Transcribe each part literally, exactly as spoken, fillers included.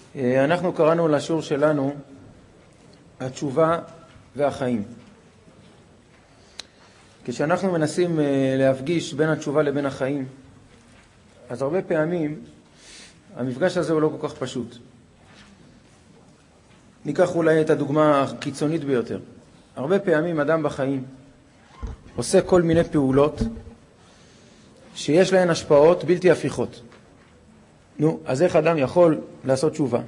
אנחנו קראנו לשיעור שלנו התשובה והחיים. כשאנחנו מנסים להפגיש בין התשובה לבין החיים, אז הרבה פעמים המפגש הזה הוא לא כל כך פשוט. ניקח אולי את הדוגמה הקיצונית ביותר. הרבה פעמים אדם בחיים עושה כל מיני פעולות שיש להן השפעות בלתי הפיכות. נו, אז איך אדם יכול לעשות תשובה?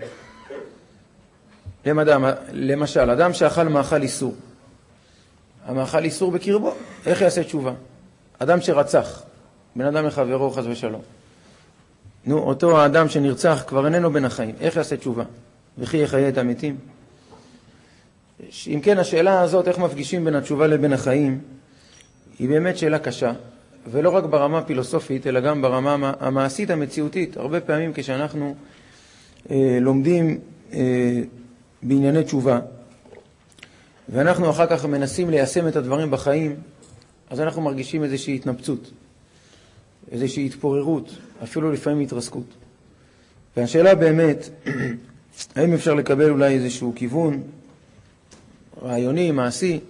למדם, למשל, אדם שאכל מאכל איסור. המאכל איסור בקרבו, איך יעשה תשובה? אדם שרצח, בן אדם לחברו חס ושלום. נו, אותו האדם שנרצח כבר איננו בין החיים, איך יעשה תשובה? וכי יחיה את המתים? אם כן, השאלה הזאת, איך מפגישים בין התשובה לבין החיים, היא באמת שאלה קשה, ולא רק ברמה הפילוסופית, אלא גם ברמה המעשית המציאותית. הרבה פעמים כשאנחנו אה, לומדים אה, בענייני תשובה, ואנחנו אחר כך מנסים ליישם את הדברים בחיים, אז אנחנו מרגישים איזושהי התנפצות, איזושהי התפוררות, אפילו לפעמים התרסקות. והשאלה באמת, האם אפשר לקבל אולי איזשהו כיוון רעיוני, מעשי,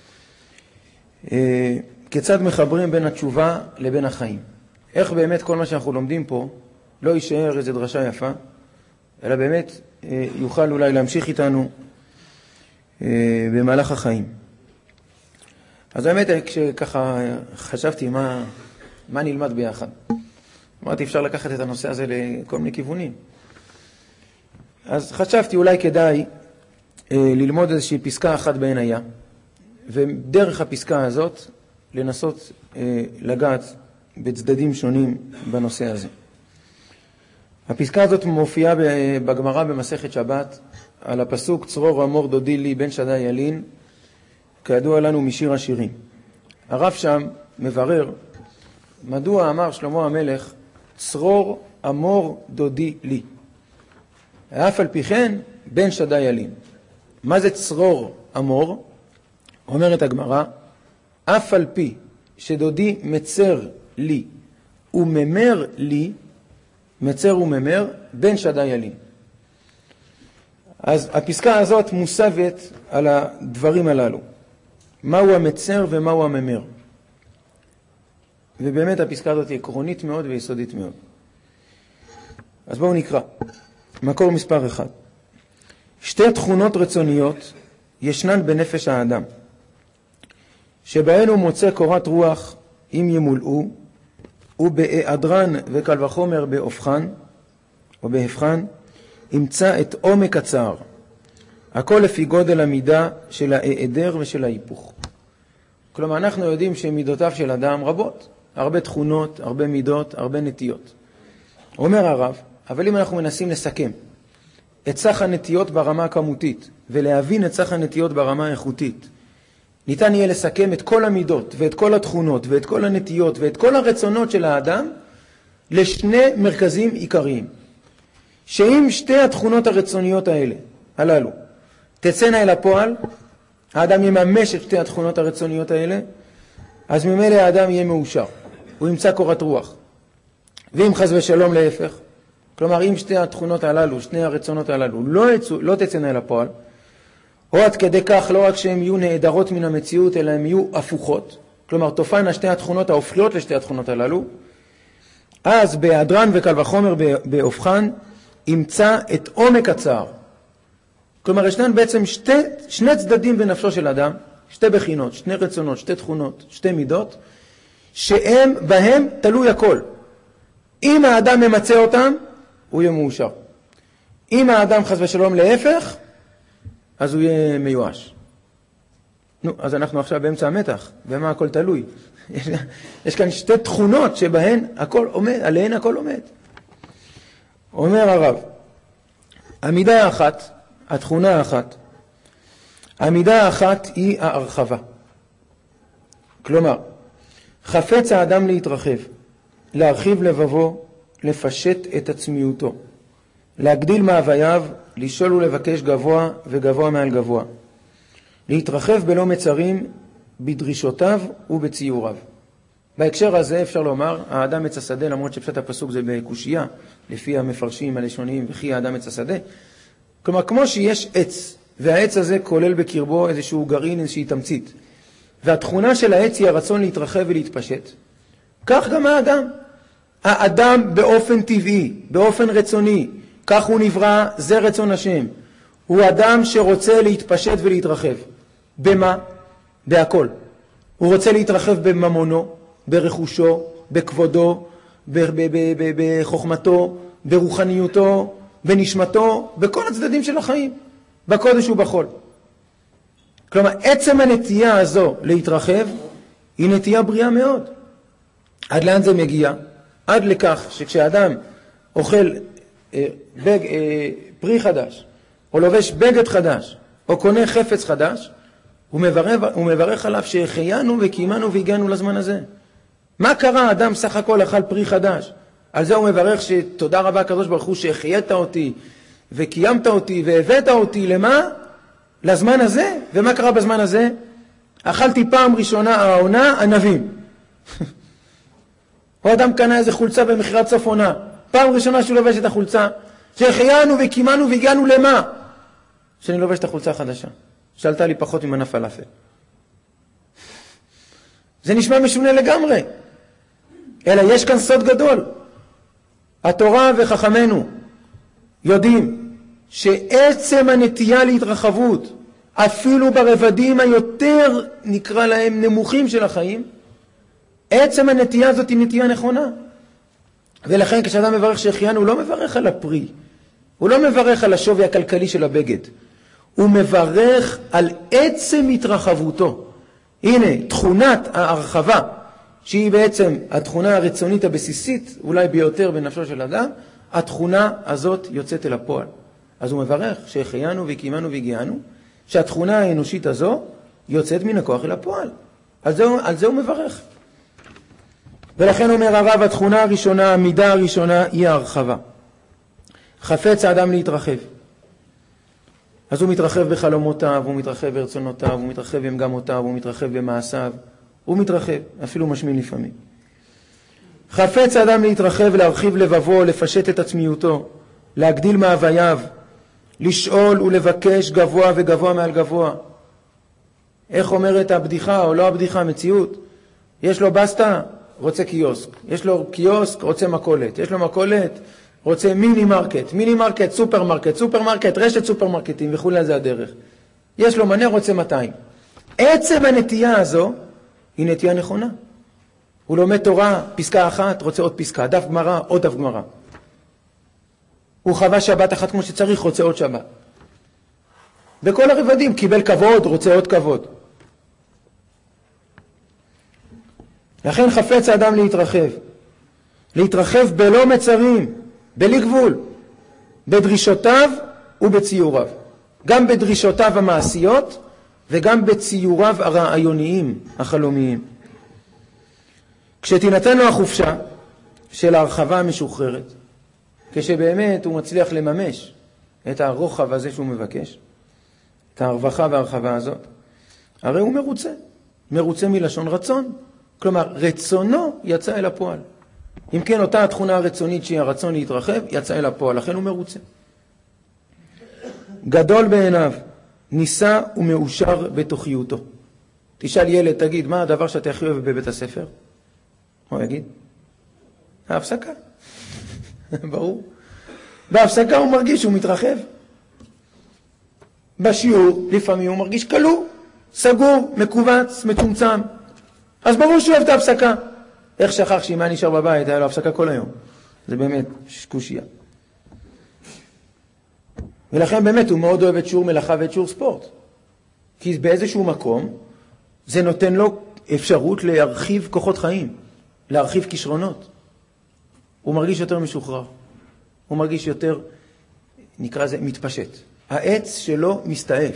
אה, כיצד מחברים בין התשובה לבין החיים? איך באמת כל מה שאנחנו לומדים פה לא יישאר איזו דרשה יפה, אלא באמת אה, יוכל אולי להמשיך איתנו אה, במהלך החיים. אז האמת, כשככה חשבתי מה, מה נלמד ביחד, אמרתי אפשר לקחת את הנושא הזה לכל מיני כיוונים. אז חשבתי אולי כדאי אה, ללמוד איזושהי פסקה אחת בעין היה, ודרך הפסקה הזאת לנסות אה, לגעת בצדדים שונים בנושא הזה. הפסקה הזאת מופיעה בגמרא במסכת שבת על הפסוק צרור אמור דודי לי בן שדי ילין, כידוע לנו משיר השירים. הרב שם מברר מדוע אמר שלמה המלך צרור אמור דודי לי, אף על פי כן בן שדי ילין. מה זה צרור אמור? אומרת הגמרא, אף על פי שדודי מצר לי וממר לי, מצר וממר, בן שדי ילין. אז הפסקה הזאת מוסבת על הדברים הללו. מהו המצר ומהו הממר. ובאמת הפסקה הזאת היא עקרונית מאוד ויסודית מאוד. אז בואו נקרא. מקור מספר אחד. שתי תכונות רצוניות ישנן בנפש האדם, שבהן הוא מוצא קורת רוח אם ימולאו, ובהיעדרן וקל וחומר בהופכן, או בהפכן, ימצא את עומק הצער. הכל לפי גודל המידה של ההיעדר ושל ההיפוך. כלומר, אנחנו יודעים שמידותיו של אדם רבות, הרבה תכונות, הרבה מידות, הרבה נטיות. אומר הרב, אבל אם אנחנו מנסים לסכם את סך הנטיות ברמה הכמותית, ולהבין את סך הנטיות ברמה האיכותית, ניתן יהיה לסכם את כל המידות ואת כל התכונות ואת כל הנטיות ואת כל הרצונות של האדם לשני מרכזים עיקריים. שאם שתי התכונות הרצוניות האלה, הללו, תצאנה אל הפועל, האדם יממש את שתי התכונות הרצוניות האלה, אז ממילא האדם יהיה מאושר, הוא ימצא קורת רוח. ואם חס ושלום להפך, כלומר אם שתי התכונות הללו, שני הרצונות הללו, לא, יצאו, לא תצאנה אל הפועל, או עד כדי כך לא רק שהן יהיו נעדרות מן המציאות, אלא הן יהיו הפוכות, כלומר תופענה שתי התכונות ההופכיות לשתי התכונות הללו, אז בהיעדרן וקל וחומר בהופכן ימצא את עומק הצער. כלומר ישנן בעצם שתי, שני צדדים בנפשו של אדם, שתי בחינות, שני רצונות, שתי תכונות, שתי מידות, שהם בהם תלוי הכל. אם האדם ממצא אותם, הוא יהיה מאושר. אם האדם חס ושלום להפך, אז הוא יהיה מיואש. נו, אז אנחנו עכשיו באמצע המתח, במה הכל תלוי. יש, יש כאן שתי תכונות שבהן הכל עומד, עליהן הכל עומד. אומר הרב, המידה האחת, התכונה האחת, המידה האחת היא ההרחבה. כלומר, חפץ האדם להתרחב, להרחיב לבבו, לפשט את עצמיותו, להגדיל מהווייו, לשאול ולבקש גבוה וגבוה מעל גבוה, להתרחב בלא מצרים בדרישותיו ובציוריו. בהקשר הזה אפשר לומר, האדם עץ השדה, למרות שפשט הפסוק זה בקושייה, לפי המפרשים הלשוניים, וכי האדם עץ השדה. כלומר, כמו שיש עץ, והעץ הזה כולל בקרבו איזשהו גרעין, איזושהי תמצית, והתכונה של העץ היא הרצון להתרחב ולהתפשט, כך גם האדם. האדם באופן טבעי, באופן רצוני, כך הוא נברא, זה רצון השם. הוא אדם שרוצה להתפשט ולהתרחב. במה? בהכל. הוא רוצה להתרחב בממונו, ברכושו, בכבודו, בחוכמתו, ברוחניותו, בנשמתו, בכל הצדדים של החיים, בקודש ובחול. כלומר, עצם הנטייה הזו להתרחב היא נטייה בריאה מאוד. עד לאן זה מגיע? עד לכך שכשאדם אוכל אה, בג, אה, פרי חדש, או לובש בגד חדש, או קונה חפץ חדש, הוא מברך, הוא מברך עליו שהחיינו וקיימנו והגענו לזמן הזה. מה קרה? אדם סך הכל אכל פרי חדש. על זה הוא מברך שתודה רבה הקדוש ברוך הוא שהחיית אותי וקיימת אותי והבאת אותי למה? לזמן הזה. ומה קרה בזמן הזה? אכלתי פעם ראשונה העונה ענבים. או אדם קנה איזה חולצה במחירת סוף עונה. פעם ראשונה שהוא לובש את החולצה. שהחיינו וקיימנו והגענו למה? שאני לובש את החולצה החדשה. שאלתה לי פחות ממנה פלאפל. זה נשמע משונה לגמרי. אלא יש כאן סוד גדול. התורה וחכמנו יודעים שעצם הנטייה להתרחבות, אפילו ברבדים היותר נקרא להם נמוכים של החיים, עצם הנטייה הזאת היא נטייה נכונה. ולכן כשאדם מברך שהחיינו, הוא לא מברך על הפרי. הוא לא מברך על השווי הכלכלי של הבגד. הוא מברך על עצם התרחבותו. הנה, תכונת ההרחבה, שהיא בעצם התכונה הרצונית הבסיסית, אולי ביותר בנפשו של אדם, התכונה הזאת יוצאת אל הפועל. אז הוא מברך שהחיינו וקיימנו והגיענו, שהתכונה האנושית הזו יוצאת מן הכוח אל הפועל. על זה, על זה הוא מברך. ולכן אומר הרב, התכונה הראשונה, המידה הראשונה, היא ההרחבה. חפץ האדם להתרחב. אז הוא מתרחב בחלומותיו, הוא מתרחב ברצונותיו, הוא מתרחב במגמותיו, הוא מתרחב במעשיו, הוא מתרחב, אפילו משמין לפעמים. חפץ האדם להתרחב, להרחיב לבבו, לפשט את עצמיותו, להגדיל מהווייו, לשאול ולבקש גבוה וגבוה מעל גבוה. איך אומרת הבדיחה או לא הבדיחה, מציאות? יש לו בסטה, רוצה קיוסק. יש לו קיוסק, רוצה מקולת. יש לו מקולת, רוצה מיני מרקט, מיני מרקט, סופר מרקט, סופר מרקט, רשת סופר מרקטים וכו' זה הדרך. יש לו מנה, רוצה מאתיים. עצם הנטייה הזו היא נטייה נכונה. הוא לומד תורה, פסקה אחת, רוצה עוד פסקה, דף גמרא, עוד דף גמרא. הוא חווה שבת אחת כמו שצריך, רוצה עוד שבת. בכל הרבדים, קיבל כבוד, רוצה עוד כבוד. לכן חפץ האדם להתרחב. להתרחב בלא מצרים, בלי גבול, בדרישותיו ובציוריו. גם בדרישותיו המעשיות וגם בציוריו הרעיוניים, החלומיים. כשתינתן לו החופשה של ההרחבה המשוחררת, כשבאמת הוא מצליח לממש את הרוחב הזה שהוא מבקש, את ההרווחה וההרחבה הזאת, הרי הוא מרוצה. מרוצה מלשון רצון. כלומר, רצונו יצא אל הפועל. אם כן, אותה התכונה הרצונית שהיא הרצון להתרחב, יצא אל הפועל. לכן הוא מרוצה. גדול בעיניו, ניסה ומאושר בתוכיותו. תשאל ילד, תגיד, מה הדבר שאתה הכי אוהב בבית הספר? מה הוא יגיד? ההפסקה. ברור. בהפסקה הוא מרגיש שהוא מתרחב. בשיעור, לפעמים הוא מרגיש קלו, סגור, מקובץ, מצומצם. אז ברור שהוא אוהב את ההפסקה. איך שכח שאם היה נשאר בבית, היה לו הפסקה כל היום. זה באמת קושיה. ולכן באמת הוא מאוד אוהב את שיעור מלאכה ואת שיעור ספורט. כי באיזשהו מקום זה נותן לו אפשרות להרחיב כוחות חיים, להרחיב כישרונות. הוא מרגיש יותר משוחרר. הוא מרגיש יותר, נקרא זה, מתפשט. העץ שלו מסתעף.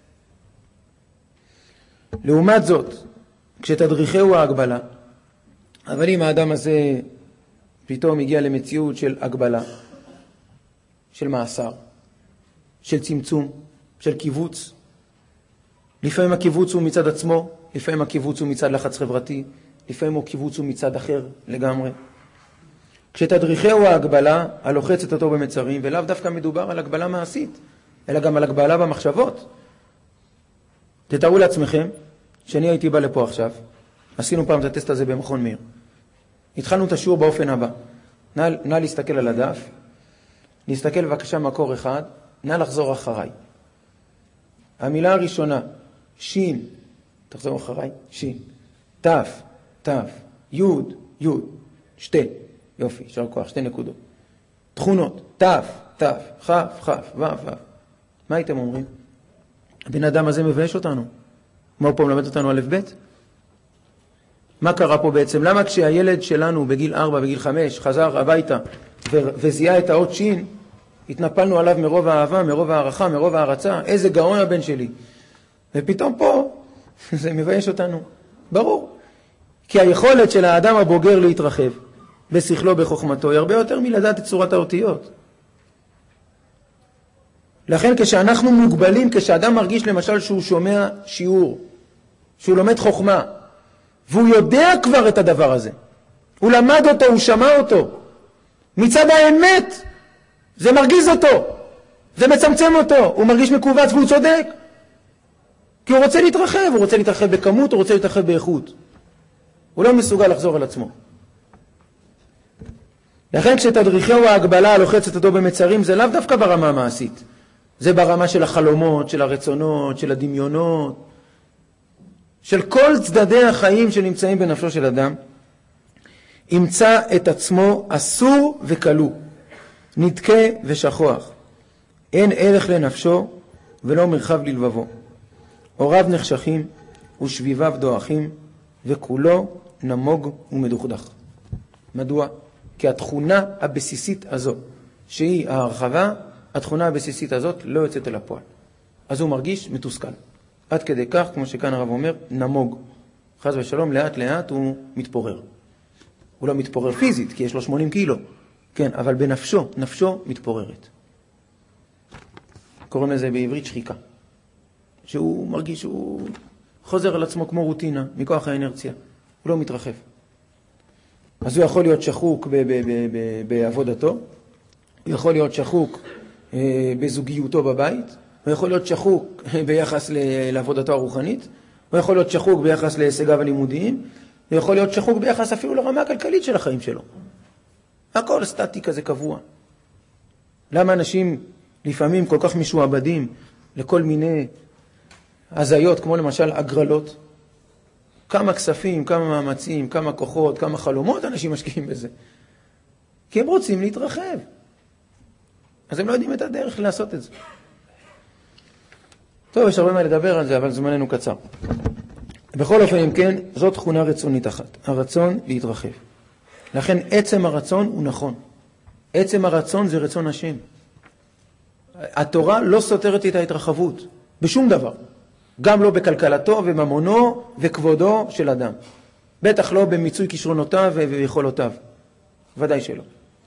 לעומת זאת, כשתדריכהו ההגבלה, אבל אם האדם הזה פתאום הגיע למציאות של הגבלה, של מאסר, של צמצום, של קיבוץ, לפעמים הקיבוץ הוא מצד עצמו, לפעמים הקיבוץ הוא מצד לחץ חברתי, לפעמים הקיבוץ הוא מצד אחר לגמרי. כשתדריכהו ההגבלה הלוחצת אותו במצרים, ולאו דווקא מדובר על הגבלה מעשית, אלא גם על הגבלה במחשבות. תתארו לעצמכם שאני הייתי בא לפה עכשיו, עשינו פעם את הטסט הזה במכון מאיר. התחלנו את השיעור באופן הבא. נא, נא להסתכל על הדף, להסתכל בבקשה מקור אחד, נא לחזור אחריי. המילה הראשונה, שין, תחזור אחריי, שין, תף, תף, יוד, יוד, שתי, יופי, שר כוח, שתי נקודות. תכונות, תף, תף, חף, חף, וף, וף. מה הייתם אומרים? הבן אדם הזה מבייש אותנו. מה הוא פה מלמד אותנו א' ב'? מה קרה פה בעצם? למה כשהילד שלנו בגיל ארבע, בגיל חמש, חזר הביתה וזיהה את האות שין, התנפלנו עליו מרוב האהבה, מרוב הערכה, מרוב הערצה, איזה גאון הבן שלי. ופתאום פה זה מבייש אותנו. ברור. כי היכולת של האדם הבוגר להתרחב בשכלו, בחוכמתו, היא הרבה יותר מלדעת את צורת האותיות. לכן כשאנחנו מוגבלים, כשאדם מרגיש למשל שהוא שומע שיעור, שהוא לומד חוכמה, והוא יודע כבר את הדבר הזה, הוא למד אותו, הוא שמע אותו, מצד האמת זה מרגיז אותו, זה מצמצם אותו, הוא מרגיש מקובץ והוא צודק, כי הוא רוצה להתרחב, הוא רוצה להתרחב בכמות, הוא רוצה להתרחב באיכות, הוא לא מסוגל לחזור על עצמו. לכן כשתדריכהו ההגבלה הלוחצת אותו במצרים, זה לאו דווקא ברמה המעשית, זה ברמה של החלומות, של הרצונות, של הדמיונות, של כל צדדי החיים שנמצאים בנפשו של אדם. ימצא את עצמו אסור וקלו, נדכה ושכוח, אין ערך לנפשו ולא מרחב ללבבו, אוריו נחשכים ושביביו דועכים, וכולו נמוג ומדוכדך. מדוע? כי התכונה הבסיסית הזו, שהיא ההרחבה, התכונה הבסיסית הזאת לא יוצאת אל הפועל. אז הוא מרגיש מתוסכל. עד כדי כך, כמו שכאן הרב אומר, נמוג. חס ושלום, לאט לאט הוא מתפורר. הוא לא מתפורר פיזית, כי יש לו שמונים קילו. כן, אבל בנפשו, נפשו מתפוררת. קוראים לזה בעברית שחיקה. שהוא מרגיש שהוא חוזר על עצמו כמו רוטינה, מכוח האנרציה. הוא לא מתרחב. אז הוא יכול להיות שחוק ב- ב- ב- ב- בעבודתו, הוא יכול להיות שחוק אה, בזוגיותו בבית, הוא יכול להיות שחוק ביחס ל- לעבודתו הרוחנית, הוא יכול להיות שחוק ביחס להישגיו הלימודיים, הוא יכול להיות שחוק ביחס אפילו לרמה הכלכלית של החיים שלו. הכל סטטי כזה קבוע. למה אנשים לפעמים כל כך משועבדים לכל מיני הזיות, כמו למשל הגרלות? כמה כספים, כמה מאמצים, כמה כוחות, כמה חלומות אנשים משקיעים בזה. כי הם רוצים להתרחב. אז הם לא יודעים את הדרך לעשות את זה. טוב, יש הרבה מה לדבר על זה, אבל זמננו קצר. בכל אופן, אם כן, זאת תכונה רצונית אחת. הרצון להתרחב. לכן עצם הרצון הוא נכון. עצם הרצון זה רצון השם. התורה לא סותרת את ההתרחבות, בשום דבר. גם לא בכלכלתו וממונו וכבודו של אדם. בטח לא במיצוי כישרונותיו ויכולותיו. ודאי שלא.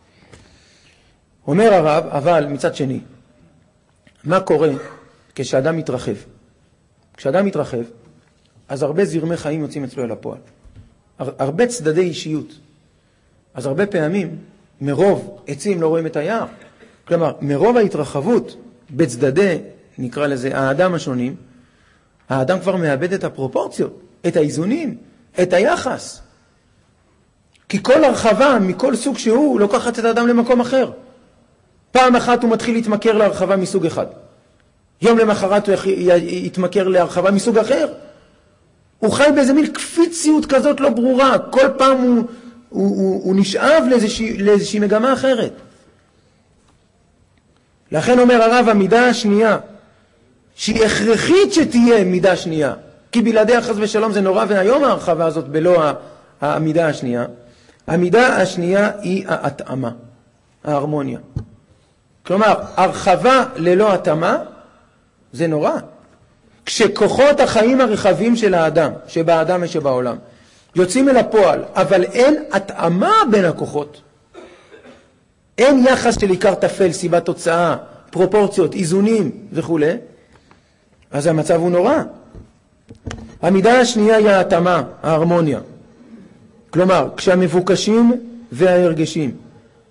אומר הרב, אבל מצד שני, מה קורה כשאדם מתרחב? כשאדם מתרחב, אז הרבה זרמי חיים יוצאים אצלו אל הפועל. הרבה צדדי אישיות. אז הרבה פעמים, מרוב עצים לא רואים את היער. כלומר, מרוב ההתרחבות בצדדי, נקרא לזה, האדם השונים, האדם כבר מאבד את הפרופורציות, את האיזונים, את היחס. כי כל הרחבה מכל סוג שהוא לוקחת את האדם למקום אחר. פעם אחת הוא מתחיל להתמכר להרחבה מסוג אחד. יום למחרת הוא יתמכר להרחבה מסוג אחר. הוא חי באיזה מין קפיציות כזאת לא ברורה. כל פעם הוא, הוא, הוא, הוא נשאב לאיזושהי, לאיזושהי מגמה אחרת. לכן אומר הרב, המידה השנייה, שהיא הכרחית שתהיה מידה שנייה, כי בלעדיה חס ושלום זה נורא, והיום ההרחבה הזאת בלא המידה השנייה, המידה השנייה היא ההתאמה, ההרמוניה. כלומר, הרחבה ללא התאמה זה נורא. כשכוחות החיים הרחבים של האדם, שבאדם ושבעולם, יוצאים אל הפועל, אבל אין התאמה בין הכוחות, אין יחס של עיקר תפל, סיבה תוצאה, פרופורציות, איזונים וכו', אז המצב הוא נורא. המידה השנייה היא ההתאמה, ההרמוניה. כלומר, כשהמבוקשים וההרגשים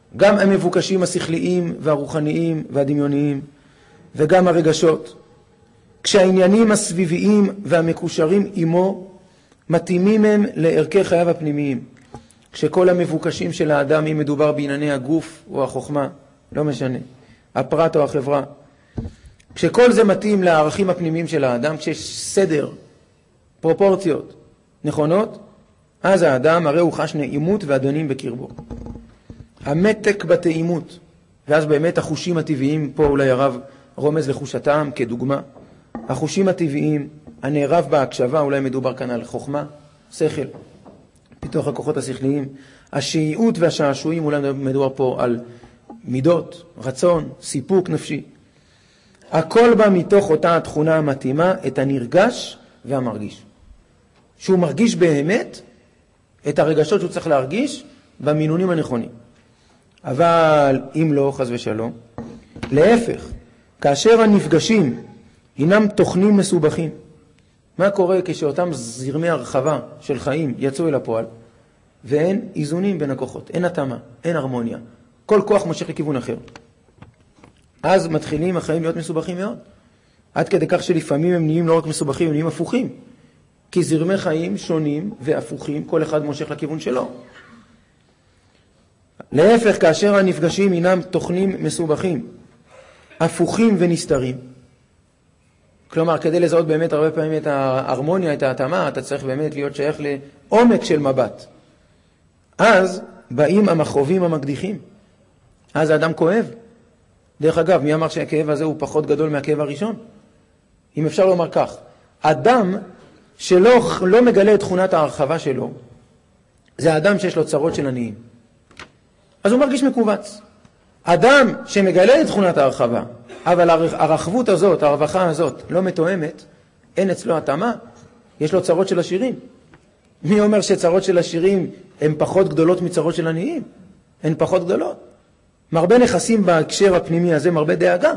גם המבוקשים השכליים והרוחניים והדמיוניים, וגם הרגשות. כשהעניינים הסביביים והמקושרים עמו מתאימים הם לערכי חייו הפנימיים. כשכל המבוקשים של האדם, אם מדובר בענייני הגוף או החוכמה, לא משנה, הפרט או החברה, כשכל זה מתאים לערכים הפנימיים של האדם, כשיש סדר, פרופורציות נכונות, אז האדם הרי הוא חש נעימות ואדונים בקרבו. המתק בתאימות, ואז באמת החושים הטבעיים, פה אולי הרב רומז לחוש הטעם כדוגמה, החושים הטבעיים, הנערב בהקשבה, אולי מדובר כאן על חוכמה, שכל, פיתוח הכוחות השכליים, השהיות והשעשועים, אולי מדובר פה על מידות, רצון, סיפוק נפשי. הכל בא מתוך אותה התכונה המתאימה, את הנרגש והמרגיש. שהוא מרגיש באמת את הרגשות שהוא צריך להרגיש במינונים הנכונים. אבל אם לא, חס ושלום, להפך, כאשר הנפגשים הינם תוכנים מסובכים, מה קורה כשאותם זרמי הרחבה של חיים יצאו אל הפועל, ואין איזונים בין הכוחות, אין התאמה, אין הרמוניה, כל כוח מושך לכיוון אחר. אז מתחילים החיים להיות מסובכים מאוד, עד כדי כך שלפעמים הם נהיים לא רק מסובכים, הם נהיים הפוכים, כי זרמי חיים שונים והפוכים, כל אחד מושך לכיוון שלו. להפך, כאשר הנפגשים הינם תוכנים מסובכים, הפוכים ונסתרים, כלומר, כדי לזהות באמת הרבה פעמים את ההרמוניה, את ההתאמה, אתה צריך באמת להיות שייך לעומק של מבט. אז באים המכאובים המקדיחים. אז האדם כואב. דרך אגב, מי אמר שהכאב הזה הוא פחות גדול מהכאב הראשון? אם אפשר לומר כך, אדם שלא לא מגלה את תכונת ההרחבה שלו, זה האדם שיש לו צרות של עניים. אז הוא מרגיש מקובץ. אדם שמגלה את תכונת ההרחבה, אבל הרחבות הזאת, הרווחה הזאת, לא מתואמת, אין אצלו התאמה, יש לו צרות של עשירים. מי אומר שצרות של עשירים הן פחות גדולות מצרות של עניים? הן פחות גדולות. מרבה נכסים בהקשר הפנימי הזה, מרבה דאגה.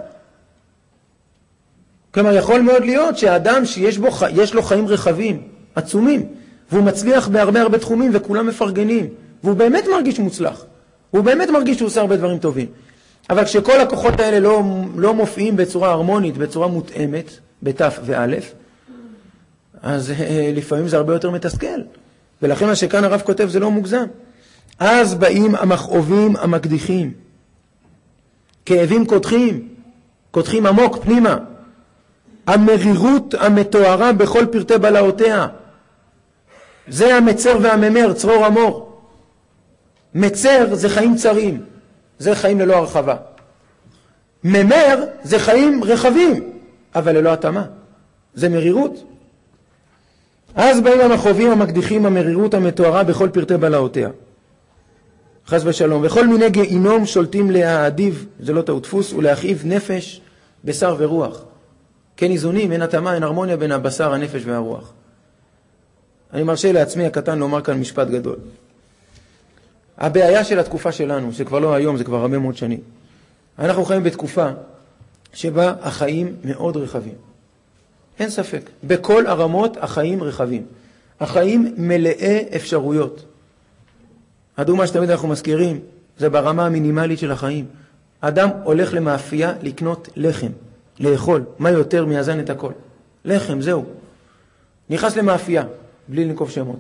כלומר, יכול מאוד להיות שהאדם שיש בו, יש לו חיים רחבים, עצומים, והוא מצליח בהרבה הרבה תחומים וכולם מפרגנים, והוא באמת מרגיש מוצלח. הוא באמת מרגיש שהוא עושה הרבה דברים טובים. אבל כשכל הכוחות האלה לא, לא מופיעים בצורה הרמונית, בצורה מותאמת, בתף ואלף, אז אה, לפעמים זה הרבה יותר מתסכל. ולכן מה שכאן הרב כותב זה לא מוגזם. אז באים המכאובים המקדיחים. כאבים קודחים, קודחים עמוק פנימה. המרירות המתוארה בכל פרטי בלעותיה. זה המצר והממר, צרור המור. מצר זה חיים צרים. זה חיים ללא הרחבה. ממר זה חיים רחבים, אבל ללא התאמה. זה מרירות. אז באים המכאובים המקדיחים, המרירות המתוארה בכל פרטי בלעותיה. חס ושלום. וכל מיני גיהינום שולטים להעדיב, זה לא טעות דפוס, ולהכאיב נפש, בשר ורוח. כן איזונים, אין התאמה, אין הרמוניה בין הבשר, הנפש והרוח. אני מרשה לעצמי הקטן לומר כאן משפט גדול. הבעיה של התקופה שלנו, שכבר לא היום, זה כבר הרבה מאוד שנים. אנחנו חיים בתקופה שבה החיים מאוד רחבים. אין ספק. בכל הרמות החיים רחבים. החיים מלאי אפשרויות. הדוגמה שתמיד אנחנו מזכירים, זה ברמה המינימלית של החיים. אדם הולך למאפייה לקנות לחם, לאכול. מה יותר מיזן את הכל? לחם, זהו. נכנס למאפייה, בלי לנקוב שמות.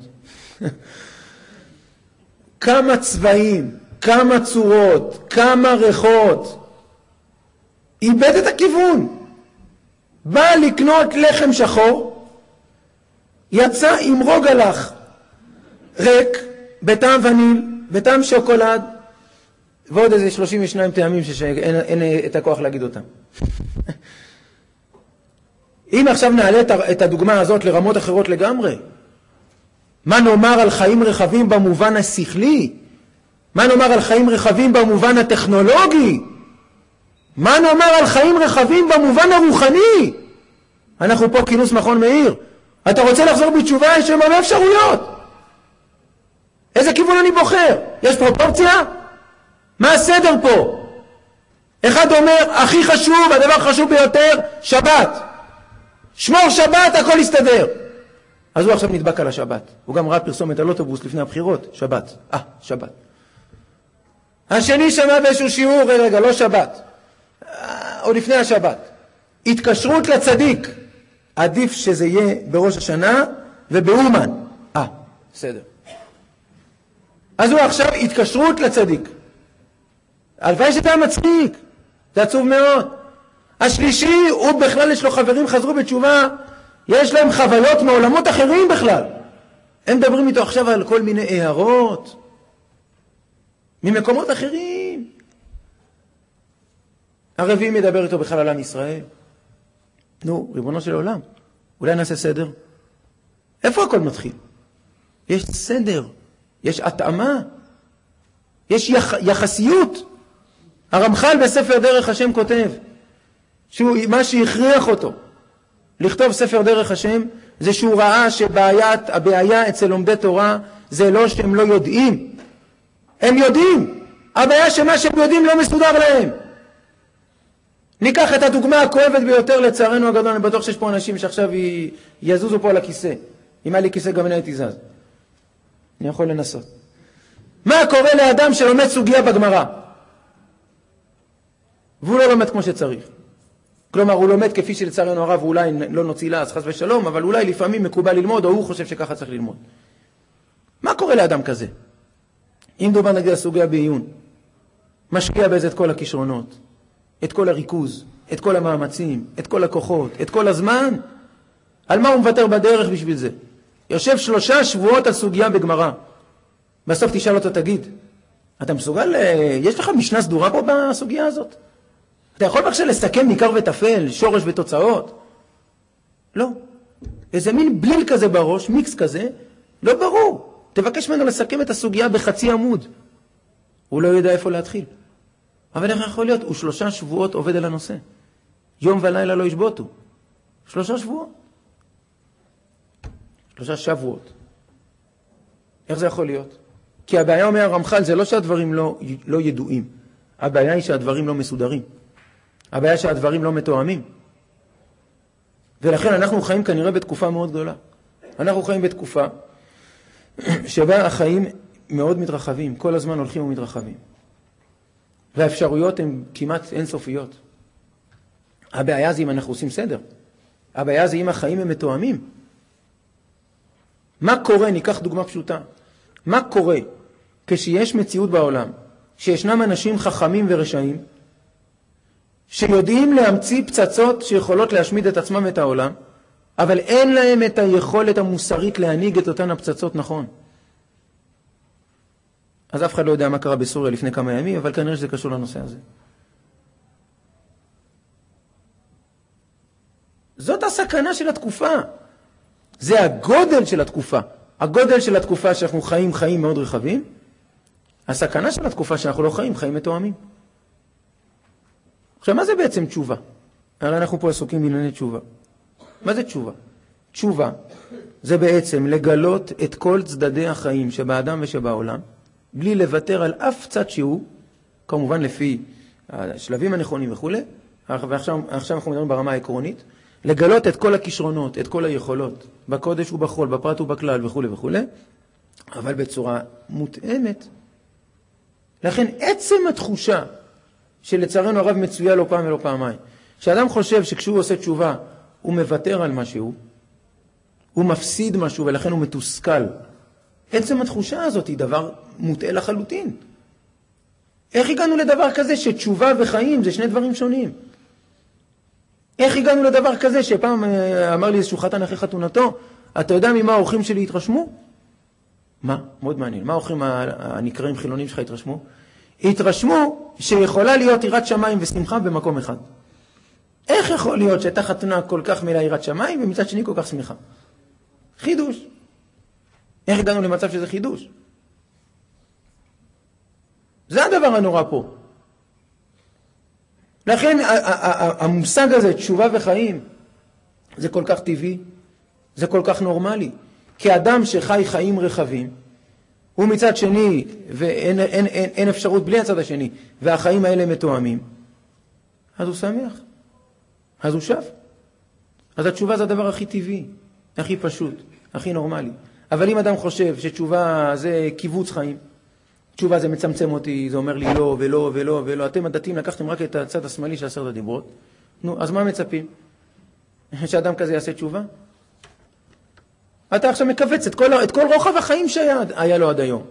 כמה צבעים, כמה צורות, כמה ריחות. איבד את הכיוון. בא לקנות לחם שחור, יצא עם רוג הלך, ריק, בטעם וניל, בטעם שוקולד, ועוד איזה שלושים ושניים טעמים שאין אין את הכוח להגיד אותם. אם עכשיו נעלה את הדוגמה הזאת לרמות אחרות לגמרי, מה נאמר על חיים רחבים במובן השכלי? מה נאמר על חיים רחבים במובן הטכנולוגי? מה נאמר על חיים רחבים במובן הרוחני? אנחנו פה כינוס מכון מאיר. אתה רוצה לחזור בתשובה? יש שם הרבה אפשרויות. איזה כיוון אני בוחר? יש פרופורציה? מה הסדר פה? אחד אומר, הכי חשוב, הדבר החשוב ביותר, שבת. שמור שבת, הכל יסתדר. אז הוא עכשיו נדבק על השבת. הוא גם ראה פרסומת על אוטובוס לפני הבחירות, שבת. אה, שבת. השני שמע באיזשהו שיעור, רגע, לא שבת, או לפני השבת, התקשרות לצדיק, עדיף שזה יהיה בראש השנה ובאומן. אה, בסדר. אז הוא עכשיו התקשרות לצדיק. הלוואי שזה מצחיק, זה עצוב מאוד. השלישי, הוא בכלל יש לו חברים חזרו בתשובה, יש להם חוויות מעולמות אחרים בכלל. הם מדברים איתו עכשיו על כל מיני הערות, ממקומות אחרים. הרביעי מדבר איתו בכלל על עם ישראל. נו, ריבונו של עולם, אולי נעשה סדר? איפה הכל מתחיל? יש סדר, יש התאמה, יש יח, יחסיות. הרמח"ל בספר דרך השם כותב, שהוא, מה שהכריח אותו לכתוב ספר דרך השם, זה שהוא ראה שבעיית, הבעיה אצל לומדי תורה, זה לא שהם לא יודעים. הם יודעים. הבעיה שמה שהם יודעים לא מסודר להם. ניקח את הדוגמה הכואבת ביותר לצערנו הגדול, אני בטוח שיש פה אנשים שעכשיו יזוזו פה על הכיסא. אם היה לי כיסא גם אני הייתי זז. אני יכול לנסות. מה קורה לאדם שלומד סוגיה בגמרא? והוא לא לומד כמו שצריך. כלומר, הוא לומד כפי שלצערנו הרב, אולי לא נוציא לה, אז חס ושלום, אבל אולי לפעמים מקובל ללמוד, או הוא חושב שככה צריך ללמוד. מה קורה לאדם כזה? אם דובר נגיד הסוגיה בעיון, משקיע בזה את כל הכישרונות, את כל הריכוז, את כל המאמצים, את כל הכוחות, את כל הזמן, על מה הוא מוותר בדרך בשביל זה? יושב שלושה שבועות על סוגיה בגמרא. בסוף תשאל אותו, תגיד, אתה מסוגל, יש לך משנה סדורה פה בסוגיה הזאת? אתה יכול בבקשה לסכם ניכר וטפל, שורש ותוצאות? לא. איזה מין בליל כזה בראש, מיקס כזה, לא ברור. תבקש ממנו לסכם את הסוגיה בחצי עמוד. הוא לא יודע איפה להתחיל. אבל איך יכול להיות? הוא שלושה שבועות עובד על הנושא. יום ולילה לא ישבותו. שלושה שבועות. שלושה שבועות. איך זה יכול להיות? כי הבעיה אומר הרמח"ל, זה לא שהדברים לא, לא ידועים. הבעיה היא שהדברים לא מסודרים. הבעיה שהדברים לא מתואמים. ולכן אנחנו חיים כנראה בתקופה מאוד גדולה. אנחנו חיים בתקופה שבה החיים מאוד מתרחבים, כל הזמן הולכים ומתרחבים. והאפשרויות הן כמעט אינסופיות. הבעיה זה אם אנחנו עושים סדר. הבעיה זה אם החיים הם מתואמים. מה קורה, ניקח דוגמה פשוטה, מה קורה כשיש מציאות בעולם, שישנם אנשים חכמים ורשעים, שיודעים להמציא פצצות שיכולות להשמיד את עצמם ואת העולם, אבל אין להם את היכולת המוסרית להנהיג את אותן הפצצות נכון. אז אף אחד לא יודע מה קרה בסוריה לפני כמה ימים, אבל כנראה שזה קשור לנושא הזה. זאת הסכנה של התקופה. זה הגודל של התקופה. הגודל של התקופה שאנחנו חיים חיים מאוד רחבים, הסכנה של התקופה שאנחנו לא חיים חיים מתואמים. עכשיו, מה זה בעצם תשובה? הרי אנחנו פה עסוקים בענייני תשובה. מה זה תשובה? תשובה זה בעצם לגלות את כל צדדי החיים שבאדם ושבעולם, בלי לוותר על אף צד שהוא, כמובן לפי השלבים הנכונים וכו'. ועכשיו עכשיו אנחנו מדברים ברמה העקרונית, לגלות את כל הכישרונות, את כל היכולות, בקודש ובחול, בפרט ובכלל וכו' וכו', אבל בצורה מותאמת. לכן עצם התחושה שלצערנו הרב מצויה לא פעם ולא פעמיים, שאדם חושב שכשהוא עושה תשובה הוא מוותר על משהו, הוא מפסיד משהו ולכן הוא מתוסכל. עצם התחושה הזאת היא דבר מוטעה לחלוטין. איך הגענו לדבר כזה שתשובה וחיים זה שני דברים שונים? איך הגענו לדבר כזה שפעם אמר לי איזשהו חתן אחרי חתונתו, אתה יודע ממה האורחים שלי התרשמו? מה? מאוד מעניין. מה האורחים הנקראים חילונים שלך התרשמו? התרשמו שיכולה להיות יראת שמיים ושמחה במקום אחד. איך יכול להיות שהייתה חתונה כל כך מלאה יראת שמיים ומצד שני כל כך שמחה? חידוש. איך הגענו למצב שזה חידוש? זה הדבר הנורא פה. לכן המושג הזה, תשובה וחיים, זה כל כך טבעי, זה כל כך נורמלי. כי אדם שחי חיים רחבים, הוא מצד שני, ואין אין, אין, אין אפשרות בלי הצד השני, והחיים האלה מתואמים, אז הוא שמח, אז הוא שב. אז התשובה זה הדבר הכי טבעי, הכי פשוט, הכי נורמלי. אבל אם אדם חושב שתשובה זה קיבוץ חיים, תשובה זה מצמצם אותי, זה אומר לי לא ולא ולא ולא. אתם הדתיים לקחתם רק את הצד השמאלי של עשרת הדיברות. נו, אז מה מצפים? שאדם כזה יעשה תשובה? אתה עכשיו מקבץ את כל, את כל רוחב החיים שהיה לו עד היום.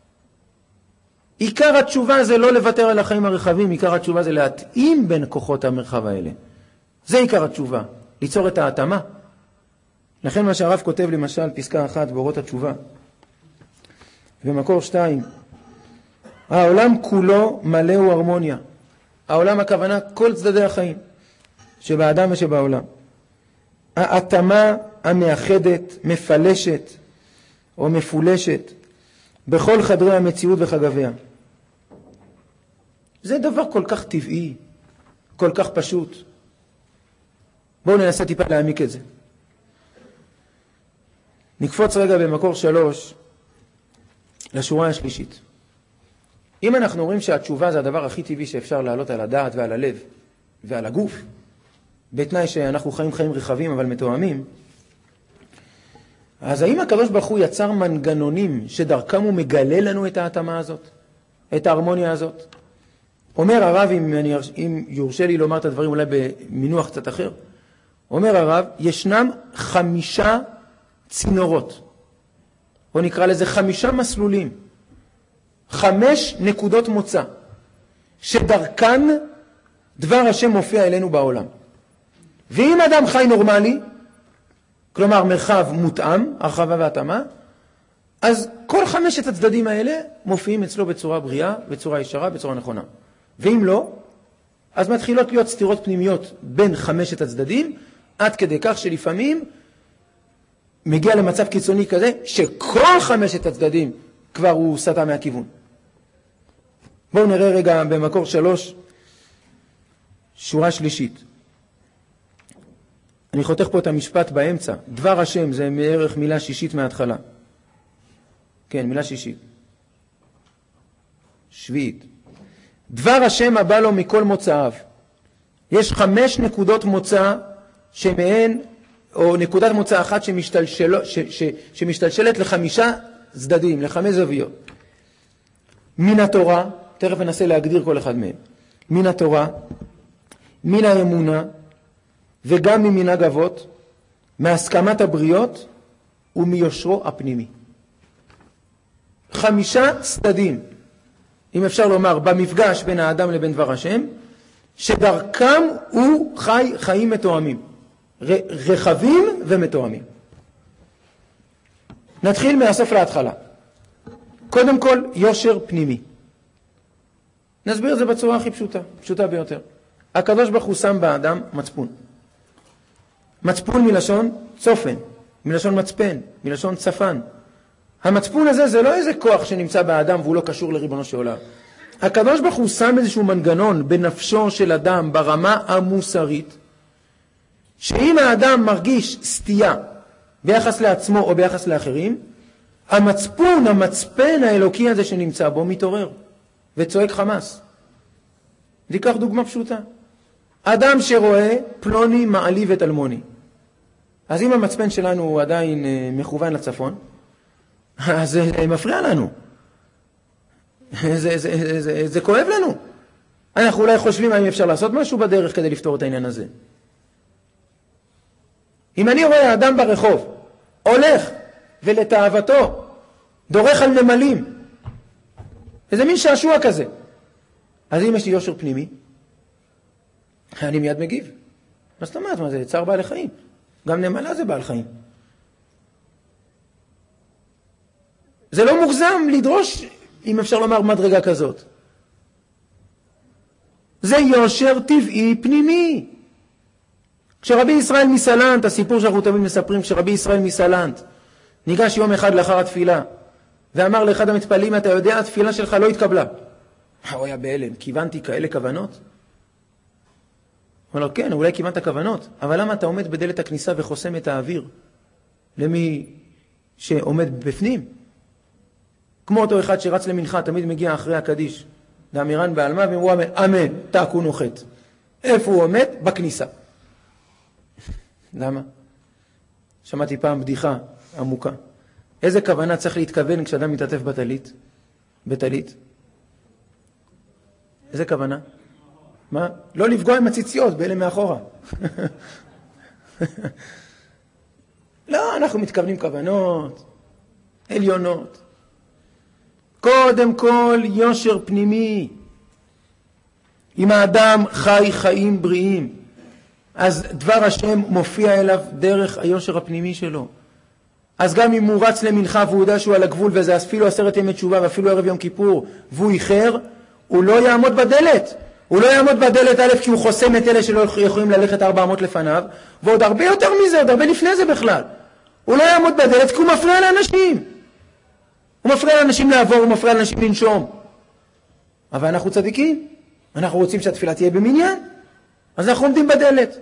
עיקר התשובה זה לא לוותר על החיים הרחבים, עיקר התשובה זה להתאים בין כוחות המרחב האלה. זה עיקר התשובה, ליצור את ההתאמה. לכן מה שהרב כותב למשל, פסקה אחת באורות התשובה, במקור שתיים, העולם כולו מלא הוא הרמוניה. העולם הכוונה כל צדדי החיים, שבאדם ושבעולם. ההתאמה המאחדת, מפלשת או מפולשת בכל חדרי המציאות וחגביה. זה דבר כל כך טבעי, כל כך פשוט. בואו ננסה טיפה להעמיק את זה. נקפוץ רגע במקור שלוש לשורה השלישית. אם אנחנו אומרים שהתשובה זה הדבר הכי טבעי שאפשר להעלות על הדעת ועל הלב ועל הגוף, בתנאי שאנחנו חיים חיים רחבים אבל מתואמים, אז האם הקדוש ברוך הוא יצר מנגנונים שדרכם הוא מגלה לנו את ההתאמה הזאת, את ההרמוניה הזאת? אומר הרב, אם, אני, אם יורשה לי לומר את הדברים אולי במינוח קצת אחר, אומר הרב, ישנם חמישה צינורות, או נקרא לזה חמישה מסלולים, חמש נקודות מוצא, שדרכן דבר השם מופיע אלינו בעולם. ואם אדם חי נורמלי, כלומר מרחב מותאם, הרחבה והתאמה, אז כל חמשת הצדדים האלה מופיעים אצלו בצורה בריאה, בצורה ישרה, בצורה נכונה. ואם לא, אז מתחילות להיות סתירות פנימיות בין חמשת הצדדים, עד כדי כך שלפעמים מגיע למצב קיצוני כזה, שכל חמשת הצדדים כבר הוא סטה מהכיוון. בואו נראה רגע במקור שלוש, שורה שלישית. אני חותך פה את המשפט באמצע. דבר השם זה מערך מילה שישית מההתחלה. כן, מילה שישית. שביעית. דבר השם הבא לו מכל מוצאיו. יש חמש נקודות מוצא שמהן, או נקודת מוצא אחת שמשתלשל, ש, ש, שמשתלשלת לחמישה צדדים, לחמש זוויות. מן התורה, תכף ננסה להגדיר כל אחד מהם. מן התורה, מן האמונה, וגם ממנהג אבות, מהסכמת הבריות ומיושרו הפנימי. חמישה צדדים, אם אפשר לומר, במפגש בין האדם לבין דבר השם, שדרכם הוא חי חיים מתואמים, רחבים ומתואמים. נתחיל מהסוף להתחלה. קודם כל, יושר פנימי. נסביר את זה בצורה הכי פשוטה, פשוטה ביותר. הקדוש ברוך הוא שם באדם מצפון. מצפון מלשון צופן, מלשון מצפן, מלשון צפן. המצפון הזה זה לא איזה כוח שנמצא באדם והוא לא קשור לריבונו של עולם. הקדוש ברוך הוא שם איזשהו מנגנון בנפשו של אדם ברמה המוסרית, שאם האדם מרגיש סטייה ביחס לעצמו או ביחס לאחרים, המצפון, המצפן האלוקי הזה שנמצא בו מתעורר וצועק חמאס. ניקח דוגמה פשוטה. אדם שרואה פלוני מעליב את אלמוני. אז אם המצפן שלנו הוא עדיין מכוון לצפון, אז זה מפריע לנו. זה, זה, זה, זה, זה כואב לנו. אנחנו אולי חושבים האם אפשר לעשות משהו בדרך כדי לפתור את העניין הזה. אם אני רואה אדם ברחוב, הולך ולתאוותו, דורך על נמלים, איזה מין שעשוע כזה. אז אם יש לי יושר פנימי, אני מיד מגיב. מה זאת אומרת? מה זה? צער בעלי חיים. גם נמלה זה בעל חיים. זה לא מוגזם לדרוש, אם אפשר לומר, מדרגה כזאת. זה יושר טבעי פנימי. כשרבי ישראל מסלנט, הסיפור שאנחנו תמיד מספרים, כשרבי ישראל מסלנט ניגש יום אחד לאחר התפילה, ואמר לאחד המתפללים, אתה יודע, התפילה שלך לא התקבלה. הוא היה בהלם, כיוונתי כאלה כוונות? הוא אומר לו, כן, אולי כיוונת כוונות, אבל למה אתה עומד בדלת הכניסה וחוסם את האוויר למי שעומד בפנים? כמו אותו אחד שרץ למנחה, תמיד מגיע אחרי הקדיש, דאמירן בעלמה, והוא אומר, אמן, תעקו נוחת. איפה הוא עומד? בכניסה. למה? שמעתי פעם בדיחה עמוקה. איזה כוונה צריך להתכוון כשאדם מתעטף בטלית? בטלית. איזה כוונה? מה? לא לפגוע עם הציציות, באלה מאחורה. לא, אנחנו מתכוונים כוונות, עליונות. קודם כל יושר פנימי. אם האדם חי חיים בריאים, אז דבר השם מופיע אליו דרך היושר הפנימי שלו. אז גם אם הוא רץ למנחה והוא יודע שהוא על הגבול, וזה אפילו עשרת ימי תשובה ואפילו ערב יום כיפור, והוא איחר, הוא לא יעמוד בדלת. הוא לא יעמוד בדלת א' כי הוא חוסם את אלה שלא יכולים ללכת ארבע מאות לפניו, ועוד הרבה יותר מזה, עוד הרבה לפני זה בכלל. הוא לא יעמוד בדלת כי הוא מפריע לאנשים. הוא מפריע לאנשים לעבור, הוא מפריע לאנשים לנשום. אבל אנחנו צדיקים. אנחנו רוצים שהתפילה תהיה במניין. אז אנחנו עומדים בדלת.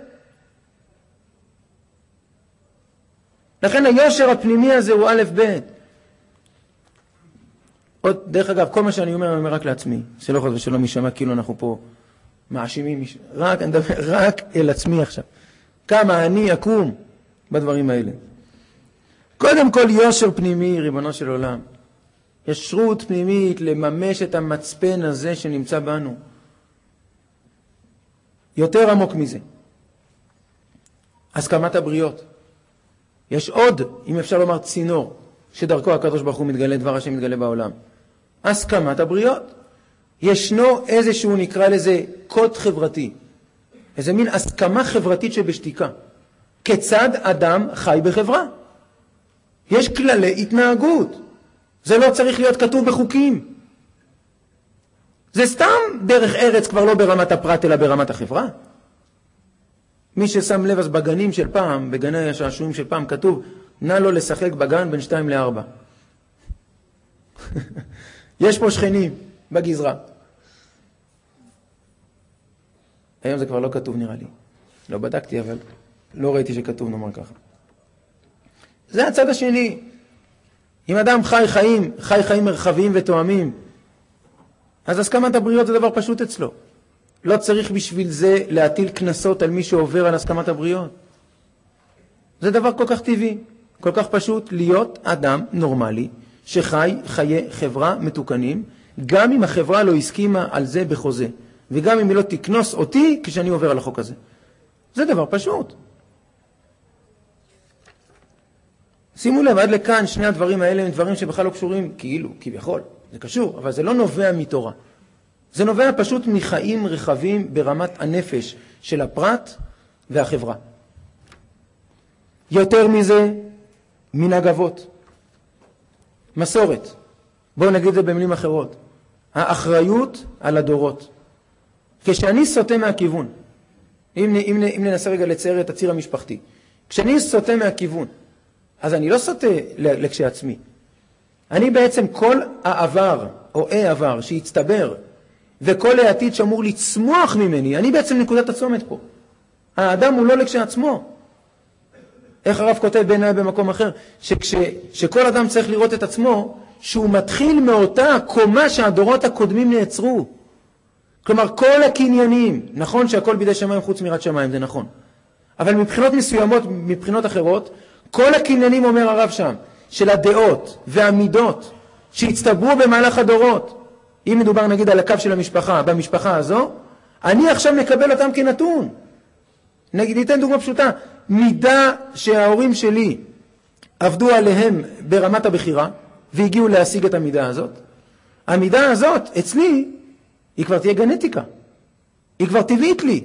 לכן היושר הפנימי הזה הוא א' ב'. עוד, דרך אגב, כל מה שאני אומר, אני אומר רק לעצמי. שלא חוזר ושלא משמע, כאילו אנחנו פה מאשימים. רק, אני מדבר רק אל עצמי עכשיו. כמה אני אקום בדברים האלה. קודם כל יושר פנימי, ריבונו של עולם. ישרות פנימית לממש את המצפן הזה שנמצא בנו. יותר עמוק מזה. הסכמת הבריות. יש עוד, אם אפשר לומר, צינור, שדרכו הקדוש ברוך הוא מתגלה, דבר השם מתגלה בעולם. הסכמת הבריות. ישנו איזשהו, נקרא לזה, קוד חברתי. איזה מין הסכמה חברתית שבשתיקה. כיצד אדם חי בחברה. יש כללי התנהגות. זה לא צריך להיות כתוב בחוקים. זה סתם דרך ארץ, כבר לא ברמת הפרט אלא ברמת החברה. מי ששם לב אז בגנים של פעם, בגני השעשועים של פעם כתוב, נא לו לשחק בגן בין שתיים לארבע. יש פה שכנים בגזרה. היום זה כבר לא כתוב נראה לי. לא בדקתי אבל לא ראיתי שכתוב נאמר ככה. זה הצד השני. אם אדם חי חיים, חי חיים מרחביים ותואמים, אז הסכמת הבריות זה דבר פשוט אצלו. לא צריך בשביל זה להטיל כנסות על מי שעובר על הסכמת הבריות. זה דבר כל כך טבעי, כל כך פשוט להיות אדם נורמלי, שחי חיי חברה מתוקנים, גם אם החברה לא הסכימה על זה בחוזה, וגם אם היא לא תכנוס אותי כשאני עובר על החוק הזה. זה דבר פשוט. שימו לב, עד לכאן שני הדברים האלה הם דברים שבכלל לא קשורים, כאילו, כביכול, זה קשור, אבל זה לא נובע מתורה. זה נובע פשוט מחיים רחבים ברמת הנפש של הפרט והחברה. יותר מזה, מנהג אבות. מסורת. בואו נגיד את זה במילים אחרות. האחריות על הדורות. כשאני סוטה מהכיוון, אם, אם, אם ננסה רגע לצייר את הציר המשפחתי, כשאני סוטה מהכיוון, אז אני לא סוטה לכשעצמי. אני בעצם כל העבר, או אי עבר, שהצטבר, וכל העתיד שאמור לצמוח ממני, אני בעצם נקודת הצומת פה. האדם הוא לא לכשעצמו. איך הרב כותב בעיניי במקום אחר? שכש, שכל אדם צריך לראות את עצמו, שהוא מתחיל מאותה קומה שהדורות הקודמים נעצרו. כלומר, כל הקניינים, נכון שהכל בידי שמיים חוץ מיראת שמיים, זה נכון. אבל מבחינות מסוימות, מבחינות אחרות, כל הקניינים, אומר הרב שם, של הדעות והמידות שהצטברו במהלך הדורות, אם מדובר נגיד על הקו של המשפחה, במשפחה הזו, אני עכשיו מקבל אותם כנתון. נגיד, ניתן דוגמה פשוטה, מידה שההורים שלי עבדו עליהם ברמת הבחירה, והגיעו להשיג את המידה הזאת, המידה הזאת אצלי, היא כבר תהיה גנטיקה. היא כבר טבעית לי.